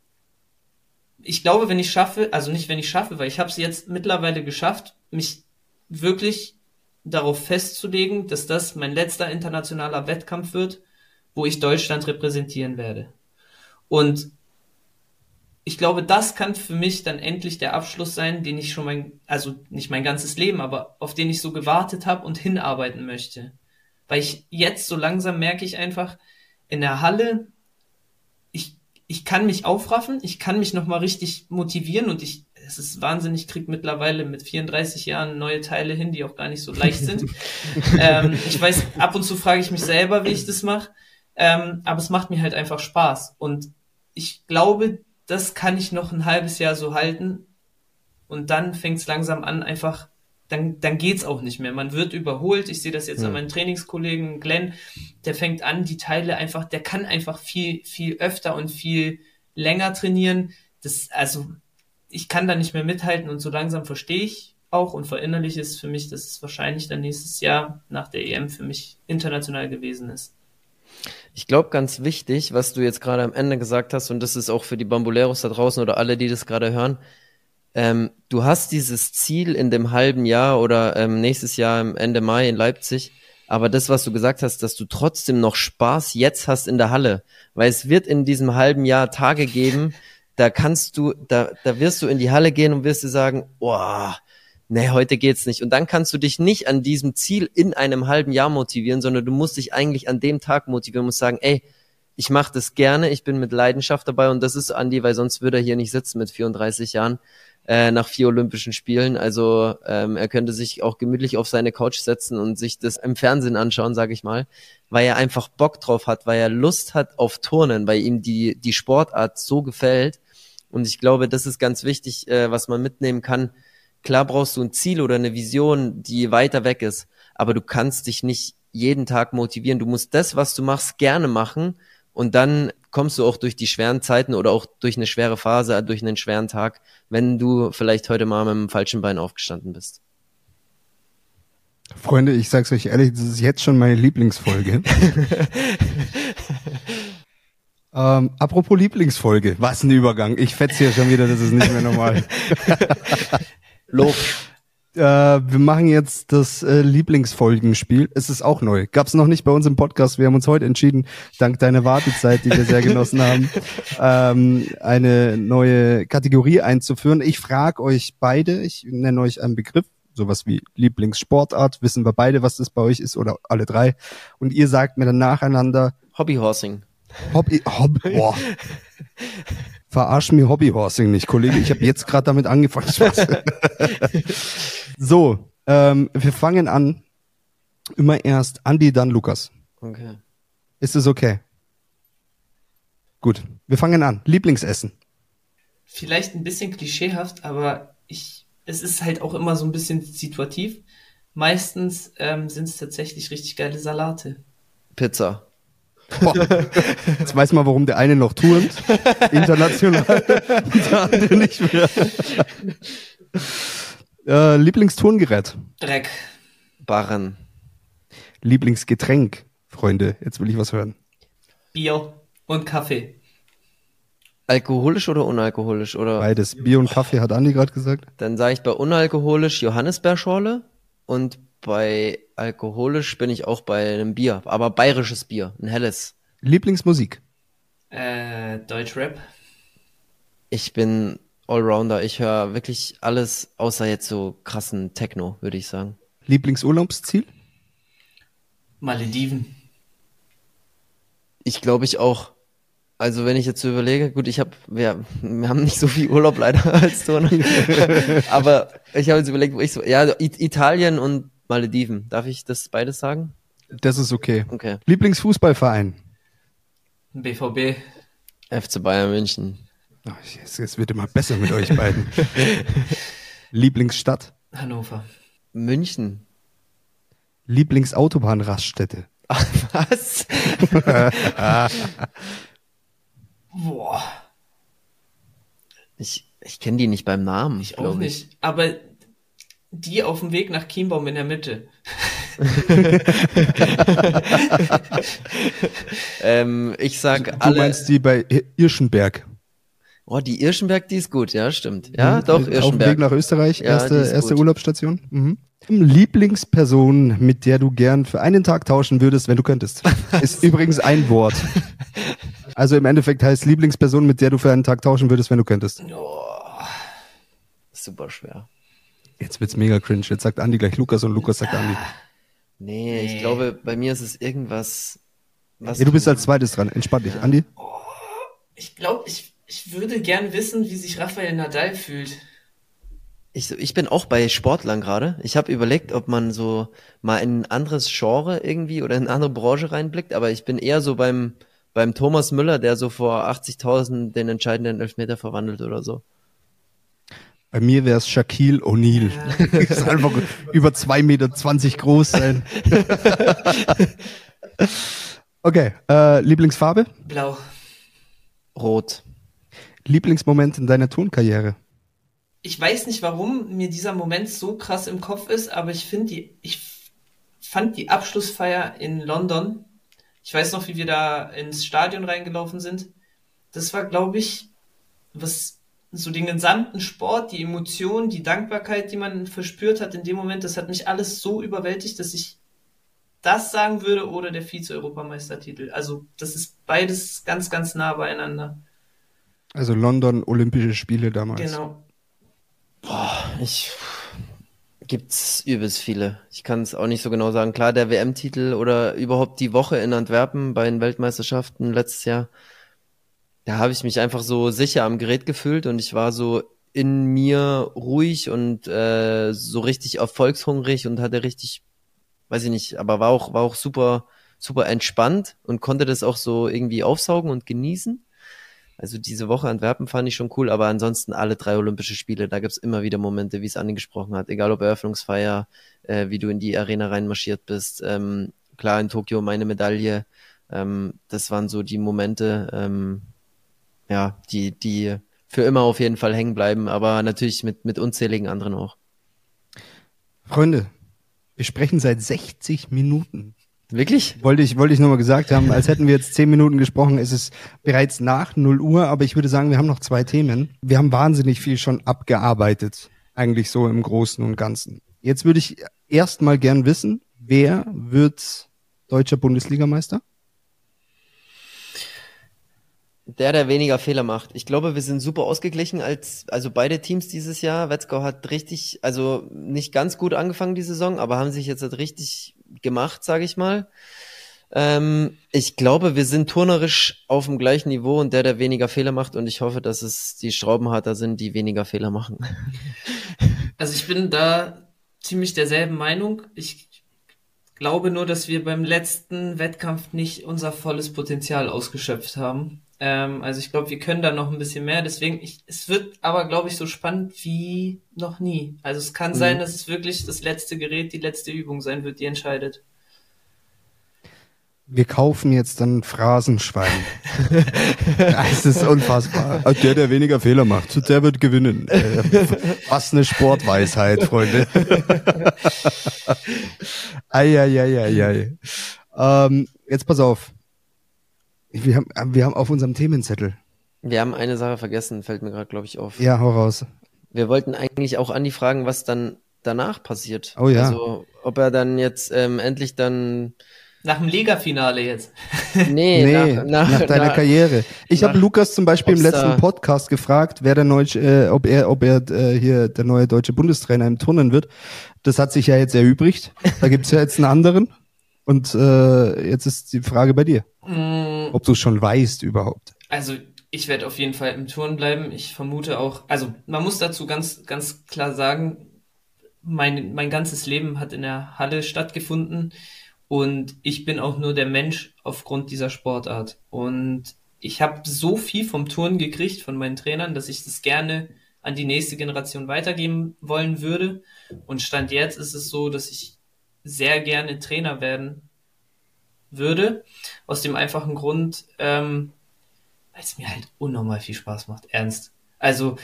A: ich glaube, wenn ich schaffe, also nicht wenn ich schaffe, weil ich habe es jetzt mittlerweile geschafft, mich wirklich darauf festzulegen, dass das mein letzter internationaler Wettkampf wird, wo ich Deutschland repräsentieren werde. Und ich glaube, das kann für mich dann endlich der Abschluss sein, den ich schon also nicht mein ganzes Leben, aber auf den ich so gewartet habe und hinarbeiten möchte. Weil ich jetzt so langsam merke ich einfach, in der Halle, ich kann mich aufraffen, ich kann mich nochmal richtig motivieren und es ist Wahnsinn, ich kriege mittlerweile mit 34 Jahren neue Teile hin, die auch gar nicht so leicht sind. Ich weiß, ab und zu frage ich mich selber, wie ich das mache, aber es macht mir halt einfach Spaß und ich glaube, das kann ich noch ein halbes Jahr so halten und dann fängt es langsam an, einfach, dann geht's auch nicht mehr. Man wird überholt. Ich sehe das jetzt an meinen Trainingskollegen Glenn, der fängt an, die Teile einfach, der kann einfach viel, viel öfter und viel länger trainieren. Also, ich kann da nicht mehr mithalten und so langsam verstehe ich auch und verinnerliche es für mich, dass es wahrscheinlich dann nächstes Jahr nach der EM für mich international gewesen ist.
C: Ich glaube, ganz wichtig, was du jetzt gerade am Ende gesagt hast, und das ist auch für die Bamboleros da draußen oder alle, die das gerade hören, du hast dieses Ziel in dem halben Jahr oder nächstes Jahr im Ende Mai in Leipzig, aber das, was du gesagt hast, dass du trotzdem noch Spaß jetzt hast in der Halle, weil es wird in diesem halben Jahr Tage geben, da wirst du in die Halle gehen und wirst dir sagen, boah, nee, heute geht's nicht. Und dann kannst du dich nicht an diesem Ziel in einem halben Jahr motivieren, sondern du musst dich eigentlich an dem Tag motivieren, musst sagen, ey, ich mache das gerne, ich bin mit Leidenschaft dabei und das ist Andi, weil sonst würde er hier nicht sitzen mit 34 Jahren. Nach 4 Olympischen Spielen. Also er könnte sich auch gemütlich auf seine Couch setzen und sich das im Fernsehen anschauen, sage ich mal, weil er einfach Bock drauf hat, weil er Lust hat auf Turnen, weil ihm die Sportart so gefällt. Und ich glaube, das ist ganz wichtig, was man mitnehmen kann. Klar brauchst du ein Ziel oder eine Vision, die weiter weg ist, aber du kannst dich nicht jeden Tag motivieren. Du musst das, was du machst, gerne machen und dann kommst du auch durch die schweren Zeiten oder auch durch eine schwere Phase, durch einen schweren Tag, wenn du vielleicht heute mal mit dem falschen Bein aufgestanden bist.
B: Freunde, ich sag's euch ehrlich, das ist jetzt schon meine Lieblingsfolge. Apropos Lieblingsfolge, was ein Übergang. Ich fetze hier schon wieder, das ist nicht mehr normal.
C: Lob.
B: Wir machen jetzt das Lieblingsfolgenspiel. Es ist auch neu. Gab's noch nicht bei uns im Podcast. Wir haben uns heute entschieden, dank deiner Wartezeit, die wir sehr genossen haben, eine neue Kategorie einzuführen. Ich frage euch beide, ich nenne euch einen Begriff, sowas wie Lieblingssportart. Wissen wir beide, was das bei euch ist oder alle drei. Und ihr sagt mir dann nacheinander
C: Hobbyhorsing.
B: Boah. Verarsch mir Hobbyhorsing nicht, Kollege. Ich habe jetzt gerade damit angefangen. So, wir fangen an. Immer erst Andi, dann Lukas.
C: Okay.
B: Ist es okay? Gut, wir fangen an. Lieblingsessen.
A: Vielleicht ein bisschen klischeehaft, aber es ist halt auch immer so ein bisschen situativ. Meistens sind es tatsächlich richtig geile Salate.
C: Pizza.
B: Boah. Jetzt weiß man, warum der eine noch turnt, international, der andere nicht mehr. Lieblingsturngerät.
A: Dreck.
C: Barren.
B: Lieblingsgetränk, Freunde. Jetzt will ich was hören.
A: Bier und Kaffee.
C: Alkoholisch oder unalkoholisch? Oder?
B: Beides. Bier und Kaffee hat Andi gerade gesagt.
C: Dann sage ich bei unalkoholisch Johannisbeerschorle und bei alkoholisch bin ich auch bei einem Bier, aber bayerisches Bier, ein helles.
B: Lieblingsmusik.
A: Deutschrap.
C: Ich bin Allrounder. Ich höre wirklich alles, außer jetzt so krassen Techno, würde ich sagen.
B: Lieblingsurlaubsziel?
A: Malediven.
C: Ich glaube ich auch. Also wenn ich jetzt so überlege, gut, wir haben nicht so viel Urlaub leider als Turner, aber ich habe jetzt überlegt, wo ich so, ja, Italien und Malediven. Darf ich das beides sagen?
B: Das ist okay.
C: Okay.
B: Lieblingsfußballverein?
A: BVB.
C: FC Bayern München.
B: Ach, es wird immer besser mit euch beiden. Lieblingsstadt?
A: Hannover.
C: München.
B: Lieblingsautobahn-Raststätte?
C: Ach, was?
A: Boah,
C: Ich kenne die nicht beim Namen,
A: ich auch
C: glaube
A: nicht. Aber die auf dem Weg nach Chiembaum in der Mitte.
C: Ich sag
B: Du
C: alle.
B: meinst die bei Irschenberg?
C: Oh, die Irschenberg, die ist gut, ja, stimmt. Ja, doch,
B: Auf dem Weg
C: Irschenberg.
B: nach Österreich,
C: Ja, die ist
B: erste
C: gut.
B: Urlaubsstation. Mhm. Lieblingsperson, mit der du gern für einen Tag tauschen würdest, wenn du könntest. Ist übrigens ein Wort. Also im Endeffekt heißt Lieblingsperson, mit der du für einen Tag tauschen würdest, wenn du könntest.
A: Oh,
C: Super schwer.
B: Jetzt wird's mega cringe. Jetzt sagt Andi gleich Lukas und Lukas sagt Andi.
C: Nee, ich
A: Nee.
C: glaube, bei mir ist es irgendwas. Was
B: Ja, du bist als zweites dran. Entspann dich. Andi?
A: ich glaube, ich würde gern wissen, wie sich Rafael Nadal fühlt.
C: Ich bin auch bei Sportlern gerade. Ich habe überlegt, ob man so mal in ein anderes Genre irgendwie oder in eine andere Branche reinblickt, aber ich bin eher so beim Thomas Müller, der so vor 80.000 den entscheidenden Elfmeter verwandelt oder so.
B: Bei mir wäre es Shaquille O'Neal. Ist einfach über 2,20 Meter groß sein. Okay, Lieblingsfarbe?
A: Blau.
C: Rot.
B: Lieblingsmoment in deiner Turnkarriere?
A: Ich weiß nicht, warum mir dieser Moment so krass im Kopf ist, aber ich fand die Abschlussfeier in London. Ich weiß noch, wie wir da ins Stadion reingelaufen sind. Das war, glaube ich, was so den gesamten Sport, die Emotionen, die Dankbarkeit, die man verspürt hat in dem Moment, das hat mich alles so überwältigt, dass ich das sagen würde oder der Vize-Europameistertitel. Also das ist beides ganz, ganz nah beieinander.
B: Also London, Olympische Spiele damals.
A: Genau.
C: Gibt's übelst viele. Ich kann es auch nicht so genau sagen. Klar, der WM-Titel oder überhaupt die Woche in Antwerpen bei den Weltmeisterschaften letztes Jahr, da habe ich mich einfach so sicher am Gerät gefühlt und ich war so in mir ruhig und so richtig erfolgshungrig und hatte richtig, weiß ich nicht, aber war auch super, super entspannt und konnte das auch so irgendwie aufsaugen und genießen. Also diese Woche Antwerpen fand ich schon cool, aber ansonsten alle 3 Olympische Spiele, da gibt's immer wieder Momente, wie es angesprochen hat, egal ob Eröffnungsfeier, wie du in die Arena reinmarschiert bist. Klar, in Tokio meine Medaille, das waren so die Momente, ja, die für immer auf jeden Fall hängen bleiben, aber natürlich mit unzähligen anderen auch.
B: Freunde, wir sprechen seit 60 Minuten.
C: Wirklich?
B: Wollte ich nur mal gesagt haben, als hätten wir jetzt 10 Minuten gesprochen. Es ist bereits nach 0 Uhr, aber ich würde sagen, wir haben noch 2 Themen. Wir haben wahnsinnig viel schon abgearbeitet, eigentlich so im Großen und Ganzen. Jetzt würde ich erst mal gern wissen, wer wird deutscher Bundesligameister?
C: Der weniger Fehler macht. Ich glaube, wir sind super ausgeglichen also beide Teams dieses Jahr. Wetzgau hat richtig, also nicht ganz gut angefangen die Saison, aber haben sich jetzt halt richtig gemacht, sage ich mal. Ich glaube, wir sind turnerisch auf dem gleichen Niveau und der weniger Fehler macht und ich hoffe, dass es die Schraubenharter sind, die weniger Fehler machen.
A: Also ich bin da ziemlich derselben Meinung. Ich glaube nur, dass wir beim letzten Wettkampf nicht unser volles Potenzial ausgeschöpft haben. Also ich glaube, wir können da noch ein bisschen mehr. Deswegen, es wird aber, glaube ich, so spannend wie noch nie. Also es kann sein, dass es wirklich das letzte Gerät, die letzte Übung sein wird, die entscheidet.
B: Wir kaufen jetzt dann Phrasenschwein. Es ist unfassbar. Der weniger Fehler macht, der wird gewinnen. Was eine Sportweisheit, Freunde. Eieieiei. Jetzt pass auf. Wir haben auf unserem Themenzettel.
C: Wir haben eine Sache vergessen, fällt mir gerade, glaube ich, auf.
B: Ja, hau raus.
C: Wir wollten eigentlich auch Andi fragen, was dann danach passiert.
B: Oh ja.
C: Also, ob er dann jetzt endlich dann...
A: Nach dem Liga-Finale jetzt.
C: Nee,
B: nach deiner Karriere. Ich habe Lukas zum Beispiel im
C: ob's
B: letzten
C: da-
B: Podcast gefragt, wer ob er hier der neue deutsche Bundestrainer im Turnen wird. Das hat sich ja jetzt erübrigt. Da gibt's ja jetzt einen anderen. Und jetzt ist die Frage bei dir, ob du es schon weißt überhaupt.
A: Also ich werde auf jeden Fall im Turnen bleiben. Ich vermute auch, also man muss dazu ganz, ganz klar sagen, mein ganzes Leben hat in der Halle stattgefunden und ich bin auch nur der Mensch aufgrund dieser Sportart. Und ich habe so viel vom Turnen gekriegt von meinen Trainern, dass ich das gerne an die nächste Generation weitergeben wollen würde. Und Stand jetzt ist es so, dass ich sehr gerne Trainer werden würde, aus dem einfachen Grund, weil es mir halt unnormal viel Spaß macht, ernst. Also,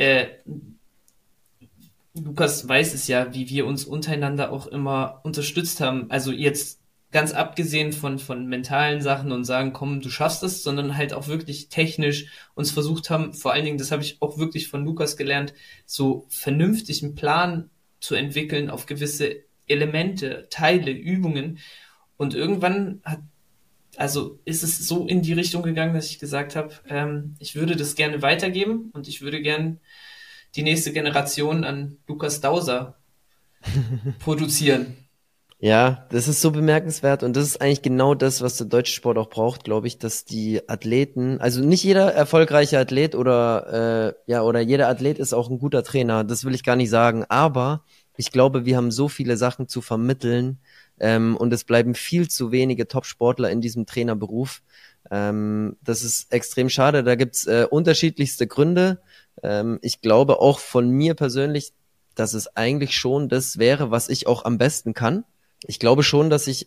A: Lukas weiß es ja, wie wir uns untereinander auch immer unterstützt haben. Also jetzt ganz abgesehen von mentalen Sachen und sagen, komm, du schaffst es, sondern halt auch wirklich technisch uns versucht haben, vor allen Dingen, das habe ich auch wirklich von Lukas gelernt, so vernünftig einen Plan zu entwickeln auf gewisse Elemente, Teile, Übungen. Und irgendwann also ist es so in die Richtung gegangen, dass ich gesagt habe, ich würde das gerne weitergeben und ich würde gern die nächste Generation an Lukas Dauser produzieren.
C: Ja, das ist so bemerkenswert und das ist eigentlich genau das, was der deutsche Sport auch braucht, glaube ich, dass die Athleten, also nicht jeder erfolgreiche Athlet oder jeder Athlet ist auch ein guter Trainer, das will ich gar nicht sagen, aber ich glaube, wir haben so viele Sachen zu vermitteln und es bleiben viel zu wenige Top-Sportler in diesem Trainerberuf. Das ist extrem schade, da gibt's unterschiedlichste Gründe. Ich glaube auch von mir persönlich, dass es eigentlich schon das wäre, was ich auch am besten kann. Ich glaube schon, dass ich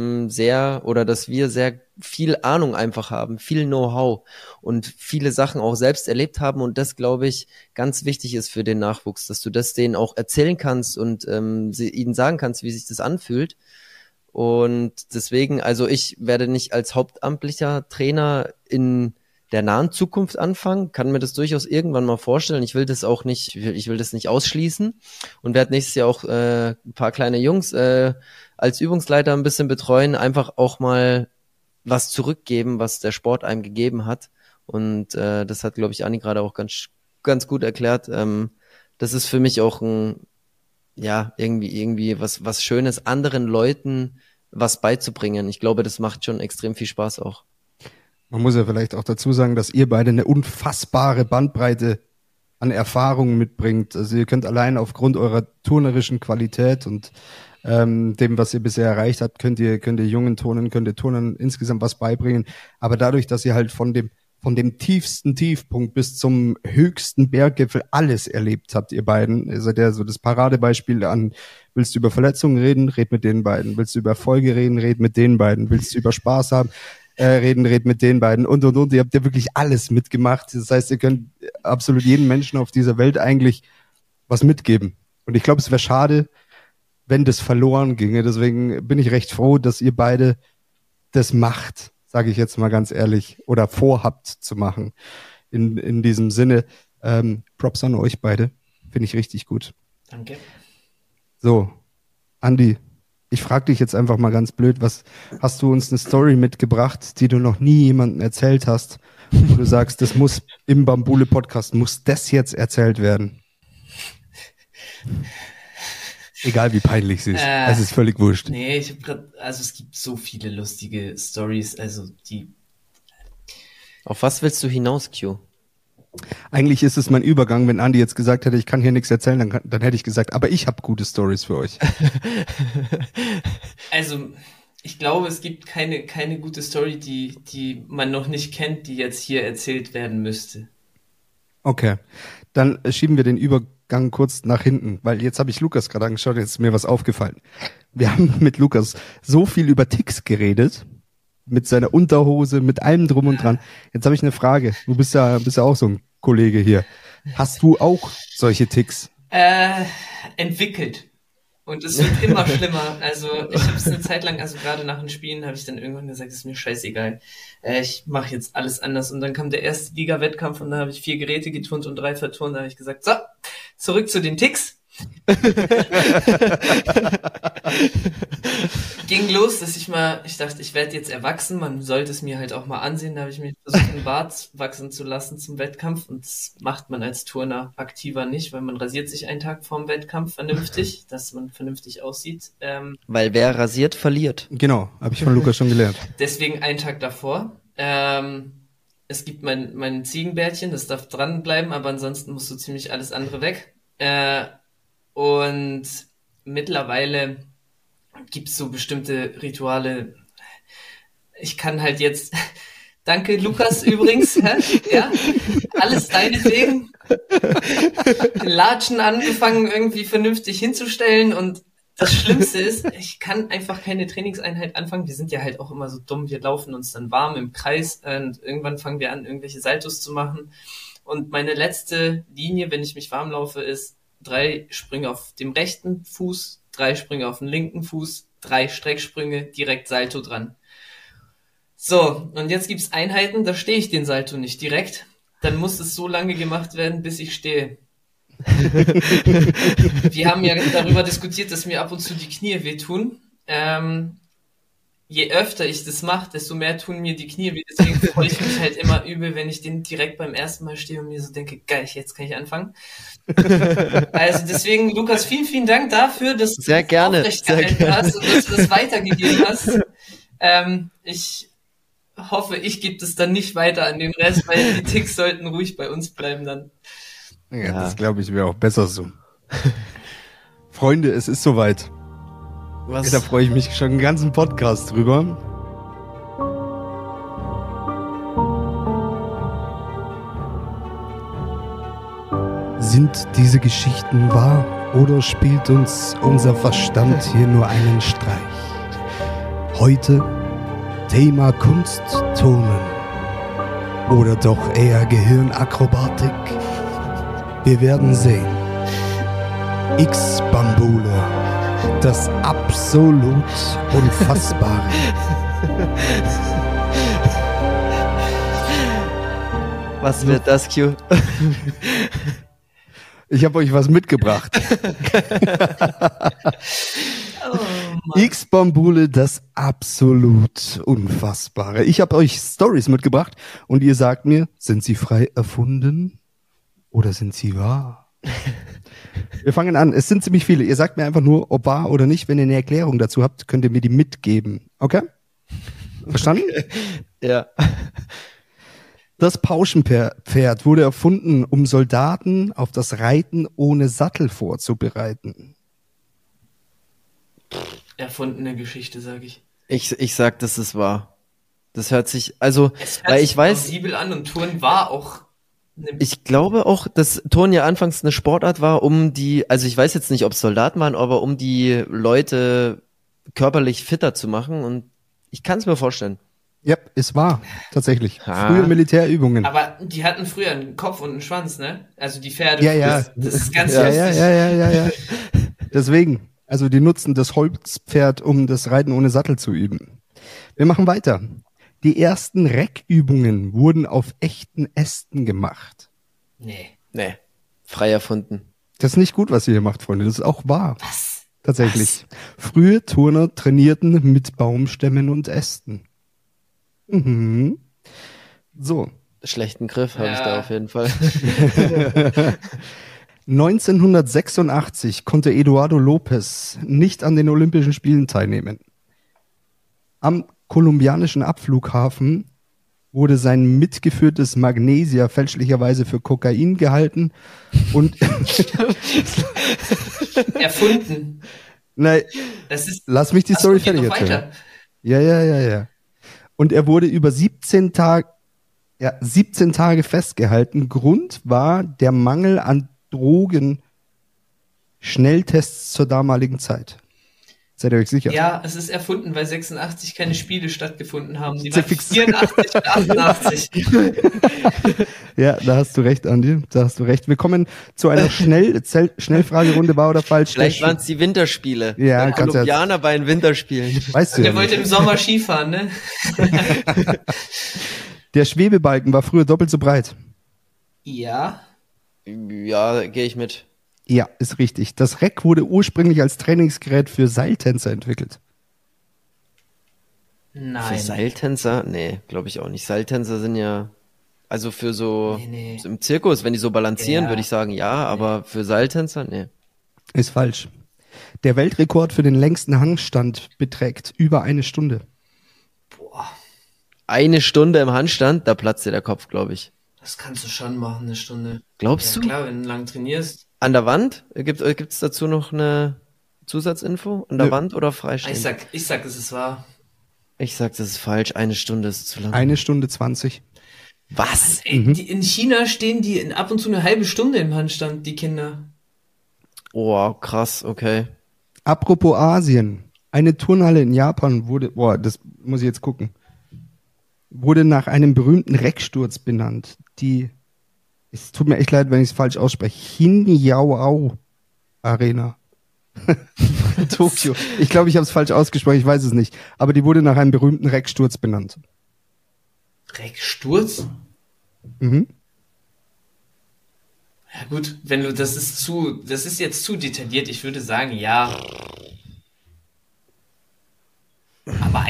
C: dass wir sehr viel Ahnung einfach haben, viel Know-how und viele Sachen auch selbst erlebt haben und das, glaube ich, ganz wichtig ist für den Nachwuchs, dass du das denen auch erzählen kannst und ihnen sagen kannst, wie sich das anfühlt. Und deswegen, also ich werde nicht als hauptamtlicher Trainer in der nahen Zukunft anfangen, kann mir das durchaus irgendwann mal vorstellen. Ich will das auch nicht, ich will das nicht ausschließen und werde nächstes Jahr auch ein paar kleine Jungs als Übungsleiter ein bisschen betreuen, einfach auch mal was zurückgeben, was der Sport einem gegeben hat. Und das hat, glaube ich, Anni gerade auch ganz gut erklärt. Das ist für mich auch irgendwie was Schönes, anderen Leuten was beizubringen. Ich glaube, das macht schon extrem viel Spaß auch.
B: Man muss ja vielleicht auch dazu sagen, dass ihr beide eine unfassbare Bandbreite an Erfahrungen mitbringt. Also ihr könnt allein aufgrund eurer turnerischen Qualität und dem, was ihr bisher erreicht habt, könnt ihr könnt ihr Turnern insgesamt was beibringen. Aber dadurch, dass ihr halt von dem tiefsten Tiefpunkt bis zum höchsten Berggipfel alles erlebt habt, ihr beiden, ihr seid ja so das Paradebeispiel an, willst du über Verletzungen reden, red mit den beiden. Willst du über Erfolge reden, red mit den beiden. Willst du über Spaß haben, red mit den beiden und. Ihr habt ja wirklich alles mitgemacht. Das heißt, ihr könnt absolut jedem Menschen auf dieser Welt eigentlich was mitgeben. Und ich glaube, es wäre schade, wenn das verloren ginge. Deswegen bin ich recht froh, dass ihr beide das macht, sage ich jetzt mal ganz ehrlich, oder vorhabt zu machen. In diesem Sinne, Props an euch beide. Finde ich richtig gut.
A: Danke.
B: So, Andi, ich frage dich jetzt einfach mal ganz blöd, was hast du uns eine Story mitgebracht, die du noch nie jemandem erzählt hast, wo du sagst, das muss im Bambule-Podcast, muss das jetzt erzählt werden? Egal wie peinlich sie ist, es ist völlig wurscht.
A: Nee, also es gibt so viele lustige Stories, also
C: Auf was willst du hinaus, Q?
B: Eigentlich ist es mein Übergang, wenn Andi jetzt gesagt hätte, ich kann hier nichts erzählen, dann hätte ich gesagt, aber ich habe gute Stories für euch.
A: Also, ich glaube, es gibt keine gute Story, die man noch nicht kennt, die jetzt hier erzählt werden müsste.
B: Okay, dann schieben wir den Übergang kurz nach hinten, weil jetzt habe ich Lukas gerade angeschaut, jetzt ist mir was aufgefallen. Wir haben mit Lukas so viel über Ticks geredet, mit seiner Unterhose, mit allem drum und dran. Jetzt habe ich eine Frage. Du bist ja auch so ein Kollege hier. Hast du auch solche Ticks?
A: Entwickelt. Und es wird immer schlimmer. Also ich habe es eine Zeit lang, also gerade nach den Spielen, habe ich dann irgendwann gesagt, ist mir scheißegal. Ich mache jetzt alles anders. Und dann kam der erste Liga-Wettkampf und da habe ich 4 Geräte geturnt und 3 verturnt. Da habe ich gesagt, so, zurück zu den Ticks. Ging los, dass ich dachte, ich werde jetzt erwachsen, man sollte es mir halt auch mal ansehen. Da habe ich mir versucht, den Bart wachsen zu lassen zum Wettkampf und das macht man als Turner aktiver nicht, weil man rasiert sich einen Tag vorm Wettkampf vernünftig, dass man vernünftig aussieht.
C: Weil wer rasiert, verliert.
B: Genau, habe ich von Lukas schon gelernt.
A: Deswegen einen Tag davor. Es gibt mein Ziegenbärtchen, das darf dranbleiben, aber ansonsten musst du ziemlich alles andere weg. Und mittlerweile gibt's so bestimmte Rituale. Ich kann halt jetzt Danke, Lukas, übrigens. Ja, alles deinetwegen. Latschen angefangen, irgendwie vernünftig hinzustellen. Und das Schlimmste ist, ich kann einfach keine Trainingseinheit anfangen. Wir sind ja halt auch immer so dumm. Wir laufen uns dann warm im Kreis und irgendwann fangen wir an, irgendwelche Saltos zu machen. Und meine letzte Linie, wenn ich mich warm laufe, ist 3 Sprünge auf dem rechten Fuß, 3 Sprünge auf dem linken Fuß, 3 Strecksprünge, direkt Salto dran. So, und jetzt gibt's Einheiten, da stehe ich den Salto nicht direkt. Dann muss es so lange gemacht werden, bis ich stehe. Wir haben ja darüber diskutiert, dass mir ab und zu die Knie wehtun. Je öfter ich das mache, desto mehr tun mir die Knie weh. Deswegen freue ich mich halt immer übel, wenn ich den direkt beim ersten Mal stehe und mir so denke, geil, jetzt kann ich anfangen. Also deswegen, Lukas, vielen, vielen Dank dafür, dass
C: Sehr
A: du
C: gerne,
A: aufrechtgehalten
C: sehr gerne.
A: hast und dass du das weitergegeben hast. Ich hoffe, ich gebe das dann nicht weiter an den Rest, weil die Ticks sollten ruhig bei uns bleiben dann.
B: Ja, das glaube ich wäre auch besser so. Freunde, es ist soweit.
C: Was?
B: Da freue ich mich schon den ganzen Podcast drüber. Sind diese Geschichten wahr oder spielt uns unser Verstand hier nur einen Streich? Heute Thema Kunstturnen oder doch eher Gehirnakrobatik? Wir werden sehen. X-Bambule, das absolut Unfassbare.
C: Was wird das, Q?
B: Ich habe euch was mitgebracht.
A: Oh, Mann.
B: X-Bambule, das absolut Unfassbare. Ich habe euch Stories mitgebracht und ihr sagt mir, sind sie frei erfunden oder sind sie wahr? Wir fangen an. Es sind ziemlich viele. Ihr sagt mir einfach nur, ob wahr oder nicht. Wenn ihr eine Erklärung dazu habt, könnt ihr mir die mitgeben. Okay? Verstanden?
C: Ja.
B: Das Pauschenpferd wurde erfunden, um Soldaten auf das Reiten ohne Sattel vorzubereiten.
A: Erfundene Geschichte, sage ich.
C: Ich sag, das ist wahr. Das hört sich, also,
A: Es hört
C: weil
A: sich
C: ich weiß,
A: plausibel an und Turnen war auch eine
C: ich glaube auch, dass Turnen ja anfangs eine Sportart war, also ich weiß jetzt nicht, ob es Soldaten waren, aber um die Leute körperlich fitter zu machen und ich kann es mir vorstellen.
B: Ja, es war tatsächlich.
C: Ah.
B: Frühe Militärübungen.
A: Aber die hatten früher einen Kopf und einen Schwanz, ne? Also die Pferde.
B: Ja, ja.
A: Das ist ganz
B: Ja,
A: lustig.
B: ja. Deswegen, also die nutzen das Holzpferd, um das Reiten ohne Sattel zu üben. Wir machen weiter. Die ersten Reckübungen wurden auf echten Ästen gemacht.
A: Nee.
C: Nee, frei erfunden.
B: Das ist nicht gut, was ihr hier macht, Freunde. Das ist auch wahr.
A: Was?
B: Tatsächlich. Frühe Turner trainierten mit Baumstämmen und Ästen. Mhm. So.
C: Schlechten Griff habe ich
A: Ja.
C: da auf jeden Fall.
B: 1986 konnte Eduardo Lopez nicht an den Olympischen Spielen teilnehmen. Am kolumbianischen Abflughafen wurde sein mitgeführtes Magnesia fälschlicherweise für Kokain gehalten und
A: Erfunden.
B: nein,
A: Das ist.
B: lass mich die
A: Achso,
B: Story
A: geht
B: fertig
A: noch
B: erzählen.
A: weiter.
B: Ja. Und er wurde über 17 Tage festgehalten. Grund war der Mangel an Drogen-Schnelltests zur damaligen Zeit. Seid ihr euch sicher?
A: Ja, es ist erfunden, weil 86 keine Spiele stattgefunden haben. Die
B: Sehr
A: waren
B: fix.
A: 84 und 88.
B: Ja, da hast du recht, Andi. Da hast du recht. Wir kommen zu einer Schnellfragerunde, wahr oder falsch.
C: Vielleicht waren es die Winterspiele.
B: Ja,
C: Weil
B: kannst du
C: Kolumbianer bei den Winterspielen.
B: Weißt du ja
A: Der wollte
B: nicht.
A: im Sommer Skifahren, ne?
B: Der Schwebebalken war früher doppelt so breit.
A: Ja.
C: Ja, gehe ich mit.
B: Ja, ist richtig. Das Reck wurde ursprünglich als Trainingsgerät für Seiltänzer entwickelt.
C: Für
A: Nein.
C: Seiltänzer? Nee, glaube ich auch nicht. Seiltänzer sind ja, also für so,
A: Nee.
C: so im Zirkus, wenn die so balancieren,
A: Ja.
C: würde ich sagen, ja, aber für Seiltänzer, nee.
B: Ist falsch. Der Weltrekord für den längsten Handstand beträgt über eine Stunde.
A: Boah,
C: 1 Stunde im Handstand, da platzt dir der Kopf, glaube ich.
A: das kannst du schon machen, eine Stunde.
C: Glaubst
A: Ja,
C: du?
A: klar, wenn du lang trainierst.
C: An der Wand? Gibt's dazu noch eine Zusatzinfo? An der
B: Nö.
C: Wand oder
A: Ich
C: freistehend?
A: sag, es ist wahr.
C: Ich sag, das ist falsch. 1 Stunde ist zu lang.
B: 1 Stunde 20.
C: Was?
A: Ey, in China stehen die ab und zu eine halbe Stunde im Handstand, die Kinder.
C: Oh, krass, okay.
B: Apropos Asien. Eine Turnhalle in Japan das muss ich jetzt gucken, wurde nach einem berühmten Recksturz benannt. Es tut mir echt leid, wenn ich es falsch ausspreche. Hinyaoao Arena. Tokio. Ich glaube, ich habe es falsch ausgesprochen, ich weiß es nicht. Aber die wurde nach einem berühmten Recksturz benannt.
A: Recksturz?
B: Mhm.
A: Ja gut, das ist jetzt zu detailliert. Ich würde sagen, ja. Aber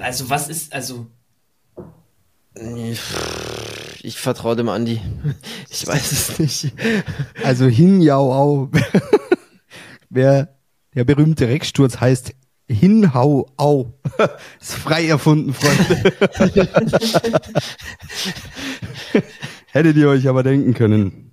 C: Ich vertraue dem Andi. Ich weiß es nicht.
B: Also Hinyaoao. Der berühmte Recksturz heißt Hinhau-Au. Ist frei erfunden, Freunde. Hättet ihr euch aber denken können.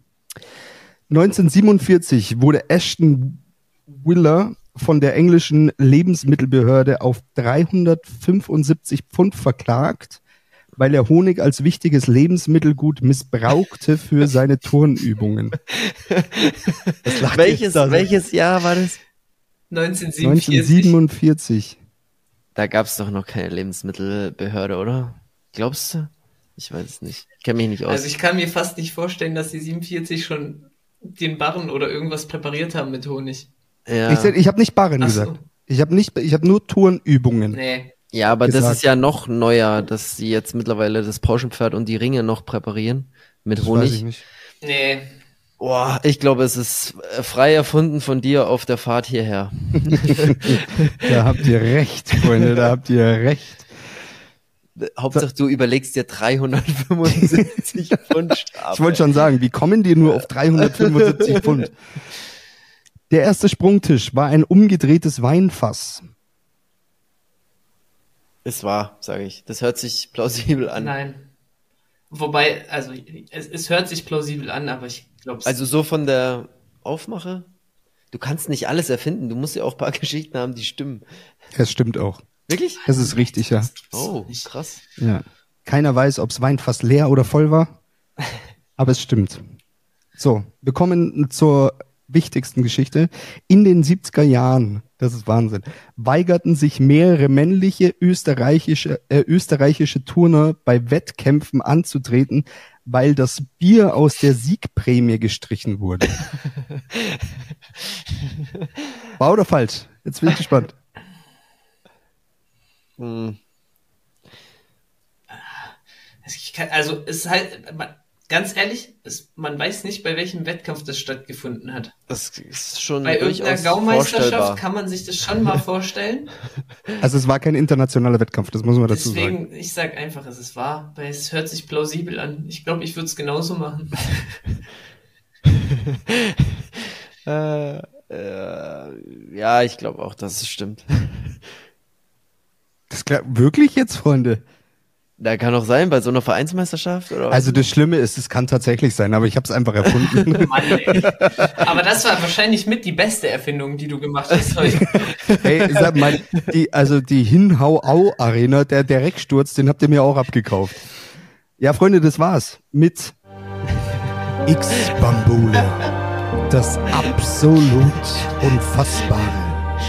B: 1947 wurde Ashton Willer von der englischen Lebensmittelbehörde auf 375 Pfund verklagt, weil er Honig als wichtiges Lebensmittelgut missbrauchte für seine Turnübungen.
C: Welches Jahr war das?
A: 1947.
C: Da gab es doch noch keine Lebensmittelbehörde, oder? Glaubst du? Ich weiß es nicht. Ich kenne mich nicht aus.
A: Also ich kann mir fast nicht vorstellen, dass die 47 schon den Barren oder irgendwas präpariert haben mit Honig.
C: Ja.
B: Ich habe nicht Barren gesagt. Ich habe nur Turnübungen.
A: Nee.
C: Ja, aber
B: gesagt.
C: Das ist ja noch neuer, dass sie jetzt mittlerweile das Pauschenpferd und die Ringe noch präparieren mit Honig.
B: Weiß ich nicht.
A: Nee.
C: Boah, ich glaube, es ist frei erfunden von dir auf der Fahrt hierher.
B: Da habt ihr recht, Freunde, da habt ihr recht.
C: Hauptsache, du überlegst dir 375 Pfund Strafe.
B: Ich wollte schon sagen, wie kommen die nur auf 375 Pfund? Der erste Sprungtisch war ein umgedrehtes Weinfass.
C: Es war, sage ich. Das hört sich plausibel an.
A: Nein. Wobei, also es hört sich plausibel an, aber ich glaube
C: Also so von der Aufmache? Du kannst nicht alles erfinden. Du musst ja auch ein paar Geschichten haben, die stimmen.
B: Es stimmt auch.
C: Wirklich?
B: Das ist richtig, ja.
C: Oh, krass.
B: Ja. Keiner weiß, ob das Weinfass leer oder voll war, aber es stimmt. So, wir kommen zur wichtigsten Geschichte. In den 70er Jahren, das ist Wahnsinn, weigerten sich mehrere männliche österreichische Turner bei Wettkämpfen anzutreten, weil das Bier aus der Siegprämie gestrichen wurde. Wahr oder falsch? Jetzt bin ich gespannt.
A: Also es ist halt, ganz ehrlich, man weiß nicht, bei welchem Wettkampf das stattgefunden hat.
C: Das ist schon
A: bei irgendeiner
C: durchaus
A: Gaumeisterschaft
C: vorstellbar.
A: kann man sich das schon mal vorstellen.
B: Also es war kein internationaler Wettkampf, das muss man dazu sagen.
A: Deswegen, ich sag einfach, es ist wahr, weil es hört sich plausibel an. Ich glaube, ich würde es genauso machen.
C: Ja, ich glaube auch, dass es stimmt.
B: Das wirklich jetzt, Freunde?
C: Da kann auch sein, bei so einer Vereinsmeisterschaft oder was?
B: Also das Schlimme ist, es kann tatsächlich sein, aber ich habe es einfach erfunden.
A: Mann, ey. Aber das war wahrscheinlich mit die beste Erfindung, die du gemacht hast heute.
B: Hey, sag mal, die Hinhau-Au-Arena, der Recksturz, den habt ihr mir auch abgekauft. Ja, Freunde, das war's mit X-Bambule. Das absolut Unfassbare.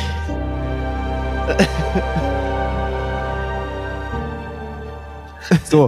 B: So.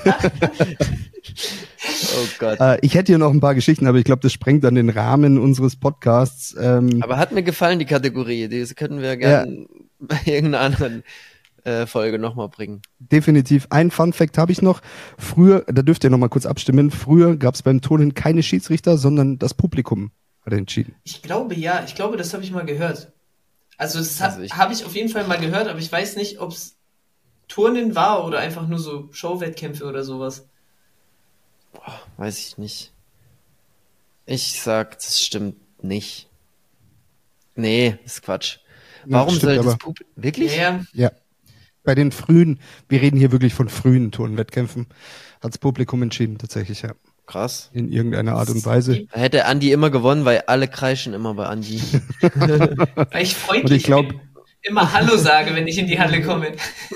C: Oh Gott.
B: Ich hätte hier noch ein paar Geschichten, aber ich glaube, das sprengt dann den Rahmen unseres Podcasts.
C: Aber hat mir gefallen, die Kategorie. Das könnten wir gerne bei irgendeiner anderen Folge nochmal bringen.
B: Definitiv. Ein Fun-Fact habe ich noch. Früher, da dürft ihr noch mal kurz abstimmen, früher gab es beim Turnen keine Schiedsrichter, sondern das Publikum hat entschieden.
A: Ich glaube, das habe ich mal gehört. Also das
C: Also
A: habe ich auf jeden Fall mal gehört, aber ich weiß nicht, ob es Turnen war oder einfach nur so Showwettkämpfe oder sowas.
C: Boah, weiß ich nicht. Ich sag, das stimmt nicht. Nee, das ist Quatsch. Warum
B: stimmt
C: soll das
B: aber.
C: Publikum... Wirklich?
B: Ja. Bei den frühen, wir reden hier wirklich von frühen Turnwettkämpfen, hat das Publikum entschieden, tatsächlich, ja.
C: Krass.
B: In irgendeiner Art und Weise.
C: Da hätte Andi immer gewonnen, weil alle kreischen immer bei Andi.
A: Weil ich freundlich
B: Und ich glaub,
A: bin. immer Hallo sage, wenn ich in die Halle komme.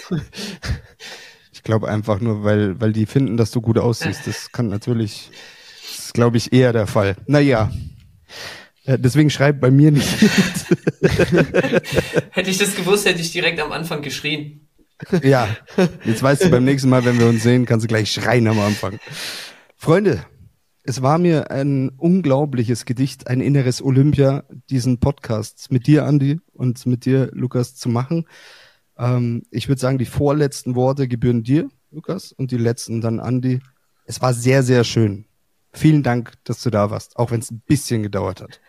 B: Ich glaube einfach nur, weil die finden, dass du gut aussiehst. Das ist, glaube ich, eher der Fall. Naja. Deswegen schreib bei mir nicht.
A: Hätte ich das gewusst, hätte ich direkt am Anfang geschrien.
B: Ja, jetzt weißt du, beim nächsten Mal, wenn wir uns sehen, kannst du gleich schreien am Anfang. Freunde, es war mir ein unglaubliches Gedicht, ein inneres Olympia, diesen Podcast mit dir, Andi, und mit dir, Lukas, zu machen. Ich würde sagen, die vorletzten Worte gebühren dir, Lukas, und die letzten dann Andi. Es war sehr, sehr schön. Vielen Dank, dass du da warst, auch wenn es ein bisschen gedauert hat.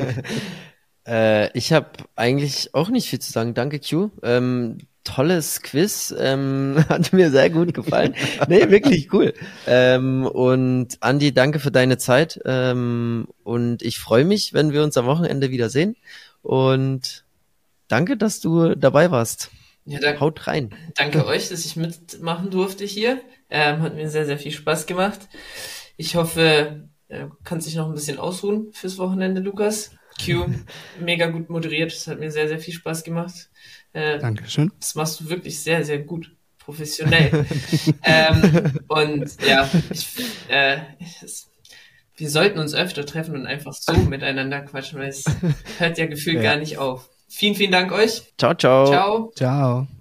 C: Ich habe eigentlich auch nicht viel zu sagen. Danke, Q. Tolles Quiz. Hat mir sehr gut gefallen. Nee, wirklich cool. Und Andi, danke für deine Zeit. Und ich freue mich, wenn wir uns am Wochenende wiedersehen. Und danke, dass du dabei warst.
A: Ja,
C: Haut rein.
A: Danke euch, dass ich mitmachen durfte hier. Hat mir sehr, sehr viel Spaß gemacht. Ich hoffe, du kannst dich noch ein bisschen ausruhen fürs Wochenende, Lukas. Q, mega gut moderiert. Das hat mir sehr, sehr viel Spaß gemacht.
B: Dankeschön.
A: Das machst du wirklich sehr, sehr gut. Professionell. Und ja, wir sollten uns öfter treffen und einfach so miteinander quatschen, weil es hört ja gefühlt gar nicht auf. Vielen, vielen Dank euch.
C: Ciao, ciao.
A: Ciao.
B: Ciao.